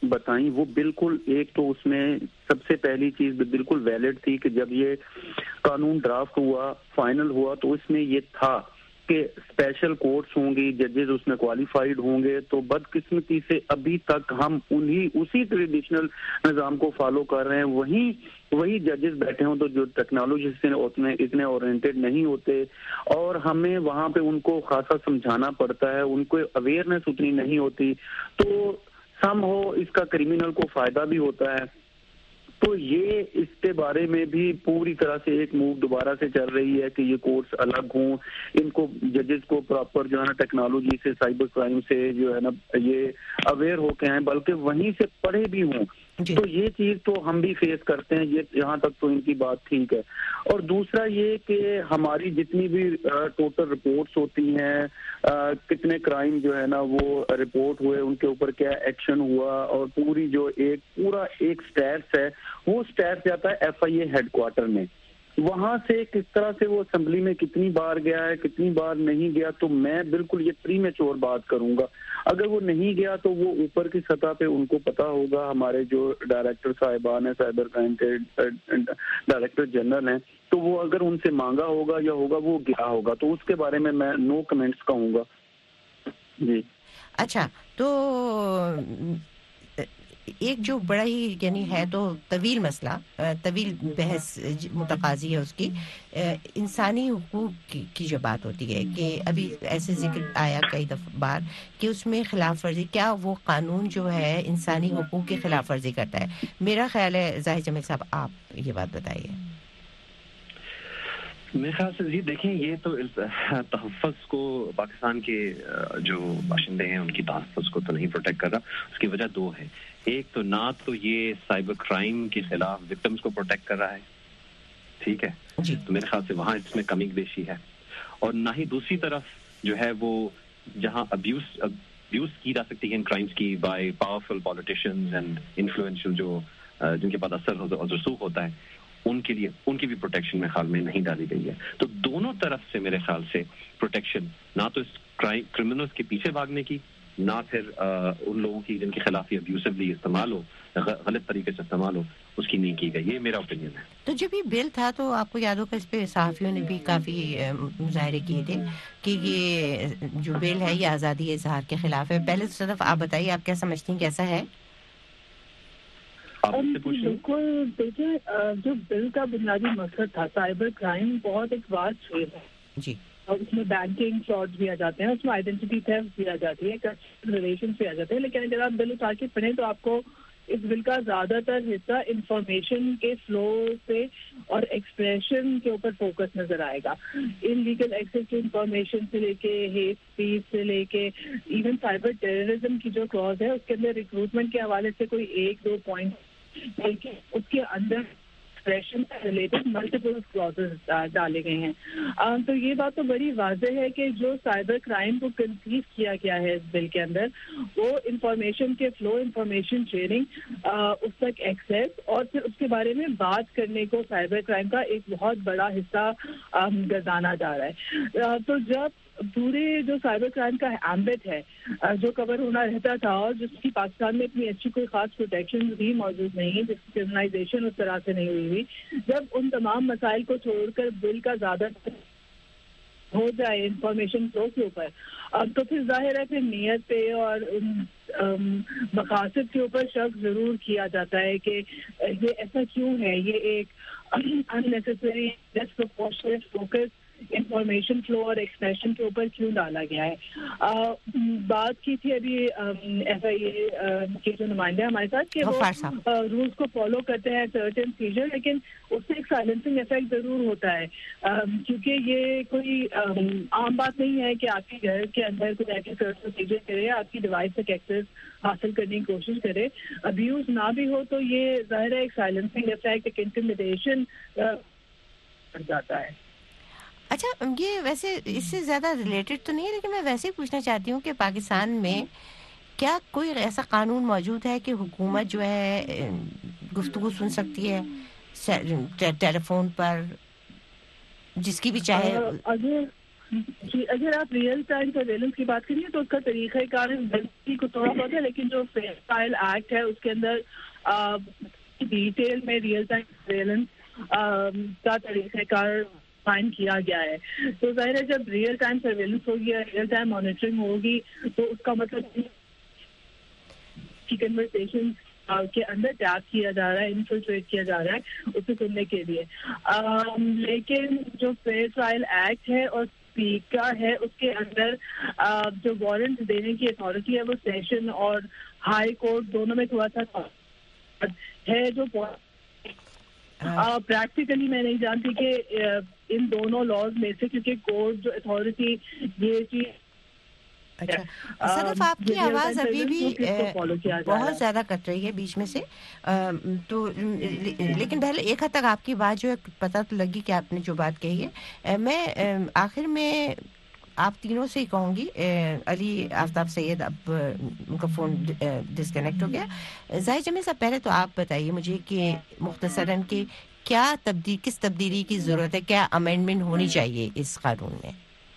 بتائیں وہ بالکل ایک تو اس میں سب سے پہلی چیز بالکل ویلڈ تھی کہ جب یہ قانون ڈرافٹ ہوا فائنل ہوا تو اس میں یہ تھا کہ اسپیشل کورٹس ہوں گی, ججز اس میں کوالیفائڈ ہوں گے. تو بدقسمتی سے ابھی تک ہم اسی ٹریڈیشنل نظام کو فالو کر رہے ہیں. وہی ججز بیٹھے ہوں تو جو ٹیکنالوجی سے اتنے اورینٹڈ نہیں ہوتے, اور ہمیں وہاں پہ ان کو خاصا سمجھانا پڑتا ہے, ان کو اویئرنیس اتنی نہیں ہوتی, تو سم ہو اس کا کریمنل کو فائدہ بھی ہوتا ہے. تو یہ اس کے بارے میں بھی پوری طرح سے ایک موو دوبارہ سے چل رہی ہے کہ یہ کورٹس الگ ہوں, ان کو ججز کو پراپر جو ہے نا ٹیکنالوجی سے سائبر کرائم سے جو ہے نا یہ اویئر ہو کے ہیں, بلکہ وہیں سے پڑھے بھی ہوں. تو یہ چیز تو ہم بھی فیس کرتے ہیں, یہ یہاں تک تو ان کی بات ٹھیک ہے. اور دوسرا یہ کہ ہماری جتنی بھی ٹوٹل رپورٹس ہوتی ہیں, کتنے کرائم جو ہے نا وہ رپورٹ ہوئے, ان کے اوپر کیا ایکشن ہوا, اور پوری جو پورا ایک سٹیٹس ہے, وہ سٹیٹس جاتا ہے F I A headquarter میں. وہاں سے کس طرح سے وہ اسمبلی میں کتنی بار گیا ہے, کتنی بار نہیں گیا, تو میں بالکل یہ پری میچور بات کروں گا. اگر وہ نہیں گیا تو وہ اوپر کی سطح پہ ان کو پتا ہوگا, ہمارے جو ڈائریکٹر صاحبان ہیں, سائبر کرائم کے ڈائریکٹر جنرل ہیں, تو وہ اگر ان سے مانگا ہوگا یا ہوگا وہ گیا ہوگا, تو اس کے بارے میں نو کمنٹس کہوں گا. جی اچھا, تو ایک جو بڑا ہی یعنی ہے تو طویل مسئلہ, طویل بحث متقاضی ہے اس کی, انسانی حقوق کی جو بات ہوتی ہے کہ ابھی ایسے ذکر آیا کئی دفعہ بار کہ اس میں خلاف ورزی, کیا وہ قانون جو ہے انسانی حقوق کی خلاف ورزی کرتا ہے؟ میرا خیال ہے ظاہر جمیل صاحب آپ یہ بات بتائیے. میرے خیال سے جی دیکھیں, یہ تو تحفظ کو پاکستان کے جو باشندے ہیں ان کی تحفظ کو تو نہیں پروٹیکٹ کر رہا. اس کی وجہ دو ہے. ایک تو نہ تو یہ سائبر کرائم کے خلاف وکٹمز کو پروٹیکٹ کر رہا ہے, ٹھیک ہے, تو میرے خیال سے وہاں اس میں کمی بیشی ہے. اور نہ ہی دوسری طرف جو ہے وہ جہاں ابیوز کی جا سکتی ہے ان کرائمز کی by powerful politicians and influential جو جن کے بعد اثر اور رسوخ ہوتا ہے, ان کے لیے ان کی بھی پروٹیکشن میرے خیال میں نہیں ڈالی گئی ہے. تو دونوں طرف سے میرے خیال سے پروٹیکشن, نہ تو اس کرمنلز کے پیچھے بھاگنے کی, نہ پھر ان لوگوں کی جن کے خلاف یہ ابیوسولی استعمال ہو, غلط طریقے سے استعمال ہو, اس کی نہیں کی گئی. یہ میرا اوپینین ہے. تو جب یہ بل تھا تو آپ کو یاد ہوگا اس پہ صحافیوں نے بھی کافی مظاہرے کیے تھے کہ یہ جو بل ہے یہ آزادی اظہار کے خلاف ہے. پہلے تو صرف آپ بتائیے آپ کیا سمجھتی ہیں کیسا ہے؟ بالکل دیکھیں, جو بل کا بنیادی مقصد تھا, سائبر کرائم بہت ایک واسٹ فیلڈ ہے جی, اور اس میں بینکنگ فراڈ بھی آ جاتے ہیں, اس میں آئیڈینٹی تھیفٹ بھی آ جاتی ہے, کسٹمر ریلیشنز بھی آ جاتے ہیں. لیکن اگر آپ بل اٹھا کے پڑھیں تو آپ کو اس بل کا زیادہ تر حصہ انفارمیشن کے فلو سے اور ایکسپریشن کے اوپر فوکس نظر آئے گا. ان لیگل ایکسیس ٹو انفارمیشن سے لے کے ہیٹ اسپیچ سے لے کے ایون سائبر ٹیررزم کی جو کلاز ہے اس کے اندر ریکروٹمنٹ کے حوالے سے کوئی ایک دو پوائنٹ, بلکہ اس کے اندر ایکسپریشن سے ریلیٹڈ ملٹیپل کلازز ڈالے گئے ہیں. تو یہ بات تو بڑی واضح ہے کہ جو سائبر کرائم کو کنسیو کیا گیا ہے اس بل کے اندر, وہ انفارمیشن کے فلو, انفارمیشن شیئرنگ, اس تک ایکسیس اور پھر اس کے بارے میں بات کرنے کو سائبر کرائم کا ایک بہت بڑا حصہ گردانا جا رہا ہے. تو جب پورے جو سائبر کرائم کا ایمبٹ ہے جو کور ہونا رہتا تھا, اور جس کی پاکستان میں اتنی اچھی کوئی خاص پروٹیکشن بھی موجود نہیں ہے, جس کی کرمنلائزیشن اس طرح سے نہیں ہوئی, جب ان تمام مسائل کو چھوڑ کر بل کا زیادہ ہو جائے انفارمیشن فلو کے اوپر, تو پھر ظاہر ہے پھر نیت پہ اور مقاصد کے اوپر شک ضرور کیا جاتا ہے کہ یہ ایسا کیوں ہے, یہ ایک unnecessary disproportionate focus information flow اور ایکسپریشن کے اوپر کیوں ڈالا گیا ہے. بات کی تھی ابھی ایف آئی اے کے جو نمائندے ہمارے ساتھ کہ وہ رولز کو فالو کرتے ہیں سرٹن پروسیجر, لیکن اس سے ایک سائلنسنگ افیکٹ ضرور ہوتا ہے, کیونکہ یہ کوئی عام بات نہیں ہے کہ آپ کے گھر کے اندر کوئی ایسے سرچ پروسیجر کرے, آپ کی ڈیوائس تک ایکسیس حاصل کرنے کی کوشش کرے, ابیوز نہ بھی ہو, تو یہ ظاہر ہے ایک سائلنسنگ افیکٹ, ایک انٹیمیڈیشن بن جاتا ہے. اچھا, یہ ویسے اس سے زیادہ ریلیٹڈ تو نہیں ہے, لیکن میں ویسے ہی پوچھنا چاہتی ہوں کہ پاکستان میں کیا کوئی ایسا قانون موجود ہے کہ حکومت جو ہے گفتگو سن سکتی ہے ٹیلی فون پر, جس کی بھی چاہے؟ جی اگر آپ ریئل ٹائم سرویلنس کی بات کریے تو اس کا طریقہ کار کو تھوڑا بہت ہے، لیکن جو فائل ایکٹ ہے اس کے اندر ڈیٹیل میں ریئل ٹائم سرویلنس کا طریقہ کار فائن کیا گیا ہے. تو ظاہر ہے جب ریئل ٹائم سرویلنس ہوگی یا ریئل ٹائم مانیٹرنگ ہوگی تو اس کا مطلب کنورسیشن کے اندر ٹیپ کیا جا رہا ہے، انفلٹریٹ کیا جا رہا ہے اسے سننے کے لیے. لیکن جو فیئر ٹرائل ایکٹ ہے اور اسپیکر ہے اس کے اندر جو وارنٹ دینے کی اتھارٹی ہے وہ سیشن اور ہائی کورٹ دونوں میں تھوڑا سا ہے. جو پریکٹیکلی میں نہیں جانتی کہ ان دونوں لاز میں سے، کیونکہ کورٹ جو اتھارٹی یہ چیز. اچھا صرف آپ کی آواز ابھی بھی بہت زیادہ کٹ رہی ہے بیچ میں سے، تو لیکن پہلے ایک حد تک آپ کی بات جو ہے پتہ تو لگی کہ آپ نے جو بات کہی ہے. میں آخر میں آپ تینوں سے ہی کہوں گی، علی آفتاب سید اب ان کا فون ڈسکنیکٹ ہو گیا. ظاہر جمیل صاحب پہلے تو آپ بتائیے مجھے کہ مختصراً کہ کیا کس تبدیلی کی ضرورت ہے، کیا امینڈمنٹ ہونی چاہیے اس قانون میں؟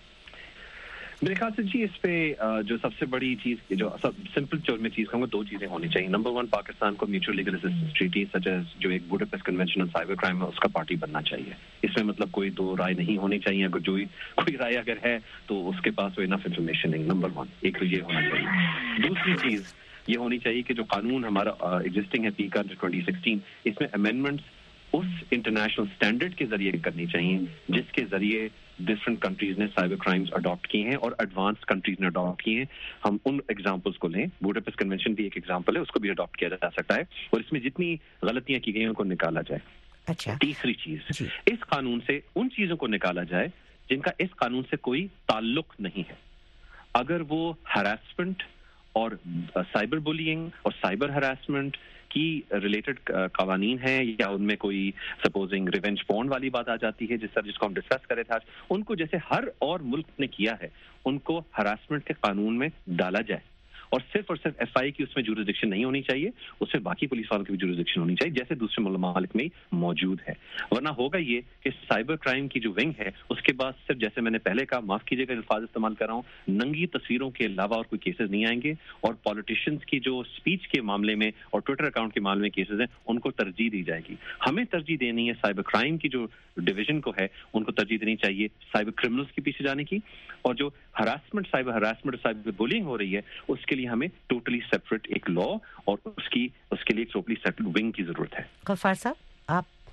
میرے خیال سے جی اس پہ جو سب سے بڑی چیز جو سمپل طور میں چیز کہوں گا، دو چیزیں ہونی چاہیے. نمبر 1، پاکستان کو mutual legal assistance treaty such as جو ایک Budapest convention on cyber crime ہے اس کا پارٹی بننا چاہیے. اس میں مطلب کوئی دو رائے نہیں ہونی چاہیے. اگر کوئی رائے اگر ہے تو اس کے پاس وہ انف انفارمیشن نہیں. نمبر 1 ایک یہ ہونا چاہیے. دوسری چیز یہ ہونی چاہیے کہ جو قانون ہمارا ایگزسٹنگ ہے پیکا 2016 اس میں امینڈمنٹس اس انٹرنیشنل اسٹینڈرڈ کے ذریعے کرنی چاہیے جس کے ذریعے ڈفرنٹ کنٹریز نے سائبر کرائمز اڈاپٹ کیے ہیں اور ایڈوانس کنٹریز نے اڈاپٹ کیے ہیں. ہم ان ایگزامپلس کو لیں، بوڈاپیسٹ کنونشن بھی ایک ایگزامپل ہے، اس کو بھی اڈاپٹ کیا جا سکتا ہے اور اس میں جتنی غلطیاں کی گئی ہیں ان کو نکالا جائے. اچھا تیسری چیز اس قانون سے ان چیزوں کو نکالا جائے جن کا اس قانون سے کوئی تعلق نہیں ہے. اگر وہ ہراسمنٹ اور سائبر بولینگ اور سائبر ہراسمنٹ کی ریلیٹڈ قوانین ہیں یا ان میں کوئی سپوزنگ ریونج پورن والی بات آ جاتی ہے جس کو ہم ڈسکس کرے تھے آج، ان کو جیسے ہر اور ملک نے کیا ہے ان کو ہراسمنٹ کے قانون میں ڈالا جائے اور صرف ایف آئی کی اس میں جورسڈکشن نہیں ہونی چاہیے، اس میں باقی پولیس والوں کی بھی جورسڈکشن ہونی چاہیے جیسے دوسرے ممالک میں موجود ہے. ورنہ ہوگا یہ کہ سائبر کرائم کی جو ونگ ہے اس کے بعد صرف جیسے میں نے پہلے کہا، معاف کیجیے گا الفاظ استعمال کر رہا ہوں، ننگی تصویروں کے علاوہ اور کوئی کیسز نہیں آئیں گے اور پالیٹیشینز کی جو اسپیچ کے معاملے میں اور ٹویٹر اکاؤنٹ کے معاملے میں کیسز ہیں ان کو ترجیح دی جائے گی. ہمیں ترجیح دینی ہے سائبر کرائم کی جو ڈویژن کو ہے ان کو ترجیح دینی چاہیے سائبر کرمنلز کے پیچھے جانے کی، اور جو ہراسمنٹ سائبر بولنگ ہو رہی ہے اس کے لیے ہمیں ٹوٹلی سیپریٹ ایک لا اور اس کے لیے ٹوٹلی سیپریٹ ونگ کی ضرورت ہے. غفار صاحب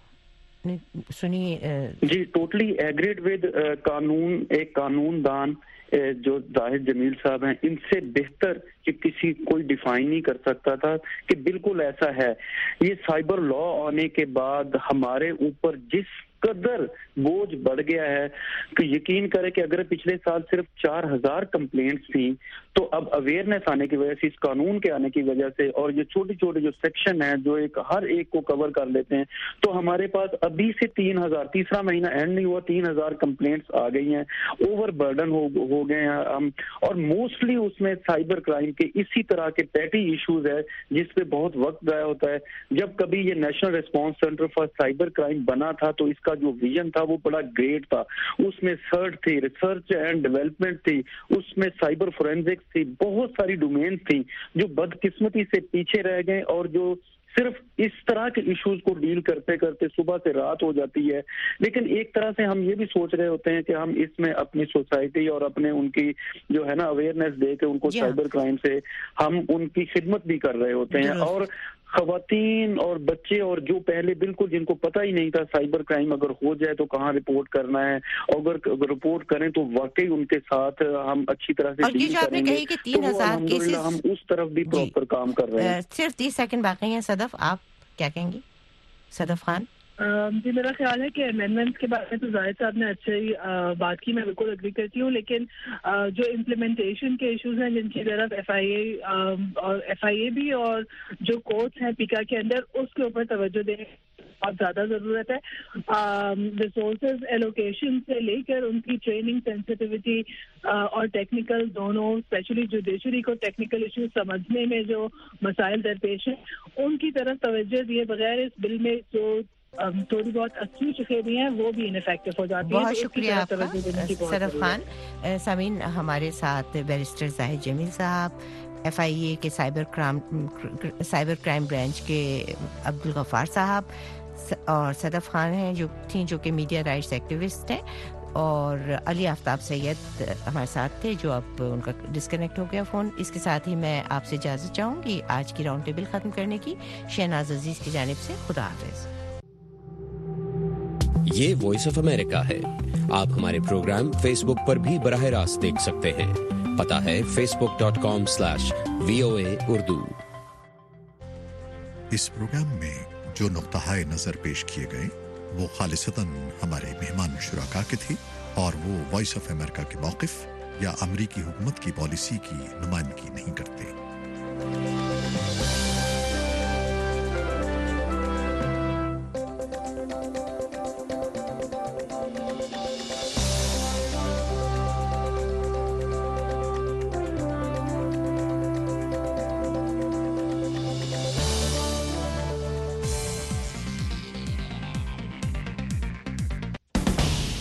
آپ نے سنی؟ جی ٹوٹلی ایگریڈ ود قانون. ایک قانون دان جو زاہد جمیل صاحب ہیں ان سے بہتر کہ کوئی ڈیفائن نہیں کر سکتا تھا کہ بالکل ایسا ہے. یہ سائبر لا آنے کے بعد ہمارے اوپر جس قدر بوجھ بڑھ گیا ہے کہ یقین کرے کہ اگر پچھلے سال صرف 4000 کمپلینٹس تھیں تو اب اویئرنیس آنے کی وجہ سے، اس قانون کے آنے کی وجہ سے اور یہ چھوٹے چھوٹے جو سیکشن ہیں جو ہر ایک کو کور کر لیتے ہیں تو ہمارے پاس ابھی سے 3000، تیسرا مہینہ اینڈ نہیں ہوا 3000 کمپلینٹس آ گئی ہیں. اوور برڈن ہو گئے ہیں ہم، اور موسٹلی اس میں سائبر کرائم کے اسی طرح کے پیٹی ایشوز ہے جس پہ بہت وقت ضائع ہوتا ہے. جب کبھی یہ National Response Centre for Cyber Crime بنا تھا تو اس کا جو ویژن تھا وہ بڑا گریٹ تھا. اس میں سرچ تھی، ریسرچ اینڈ ڈیولپمنٹ تھی، اس میں سائبر فورینزکس تھی، بہت ساری ڈومینز تھی جو بدقسمتی سے پیچھے رہ گئے اور جو صرف اس طرح کے ایشوز کو ڈیل کرتے کرتے صبح سے رات ہو جاتی ہے. لیکن ایک طرح سے ہم یہ بھی سوچ رہے ہوتے ہیں کہ ہم اس میں اپنی سوسائٹی اور اپنے ان کی جو ہے نا اویئرنیس دے کے ان کو سائبر کرائم سے ہم ان کی خدمت بھی کر رہے ہوتے ہیں. اور خواتین اور بچے اور جو پہلے بالکل جن کو پتہ ہی نہیں تھا سائبر کرائم اگر ہو جائے تو کہاں رپورٹ کرنا ہے، اور اگر رپورٹ کریں تو واقعی ان کے ساتھ ہم اچھی طرح سے ڈیل کریں گے. کہ 3000 کیسز ہم اس طرف بھی پراپر کام کر رہے ہیں. صرف 30 سیکنڈ باقی ہیں. صدف آپ کیا کہیں گی؟ صدف خان. جی میرا خیال ہے کہ امینڈمنٹس کے بارے میں تو زاہد صاحب نے اچھی بات کی، میں بالکل اگری کرتی ہوں. لیکن جو امپلیمنٹیشن کے ایشوز ہیں جن کی طرف ایف آئی اے بھی اور جو کورٹس ہیں پیکا کے اندر اس کے اوپر توجہ دینے بہت زیادہ ضرورت ہے. ریسورسز ایلوکیشن سے لے کر ان کی ٹریننگ، سینسٹیوٹی اور ٹیکنیکل دونوں، اسپیشلی جوڈیشری کو ٹیکنیکل ایشوز سمجھنے میں جو مسائل درپیش ہیں ان کی طرف توجہ دیے بغیر اس بل میں جو تھوڑی بہت اچھی چکے بھی ہیں وہ بھی انفیکٹو ہو جاتی ہیں. بہت شکریہ آپ کا صدف خان. سامعین ہمارے ساتھ بیرسٹر زاہد جمیل صاحب, FIA کے سائبر کرائم برانچ کے عبدالغفار صاحب اور صدف خان ہیں جو کہ میڈیا رائٹس ایکٹیوسٹ ہیں, اور علی آفتاب سید ہمارے ساتھ تھے جو اب ان کا ڈسکنیکٹ ہو گیا فون. اس کے ساتھ ہی میں آپ سے اجازت چاہوں گی آج کی راؤنڈ ٹیبل ختم کرنے کی. شہناز عزیز کی جانب سے خدا حافظ. یہ وائس آف امریکہ ہے. آپ ہمارے پروگرام فیس بک پر بھی براہ راست دیکھ سکتے ہیں. پتہ ہے facebook.com/VOA Urdu. اس پروگرام میں جو نقطہ نظر پیش کیے گئے وہ خالصتاً ہمارے مہمان شرکا کے تھے اور وہ وائس آف امریکہ کے موقف یا امریکی حکومت کی پالیسی کی نمائندگی نہیں کرتے.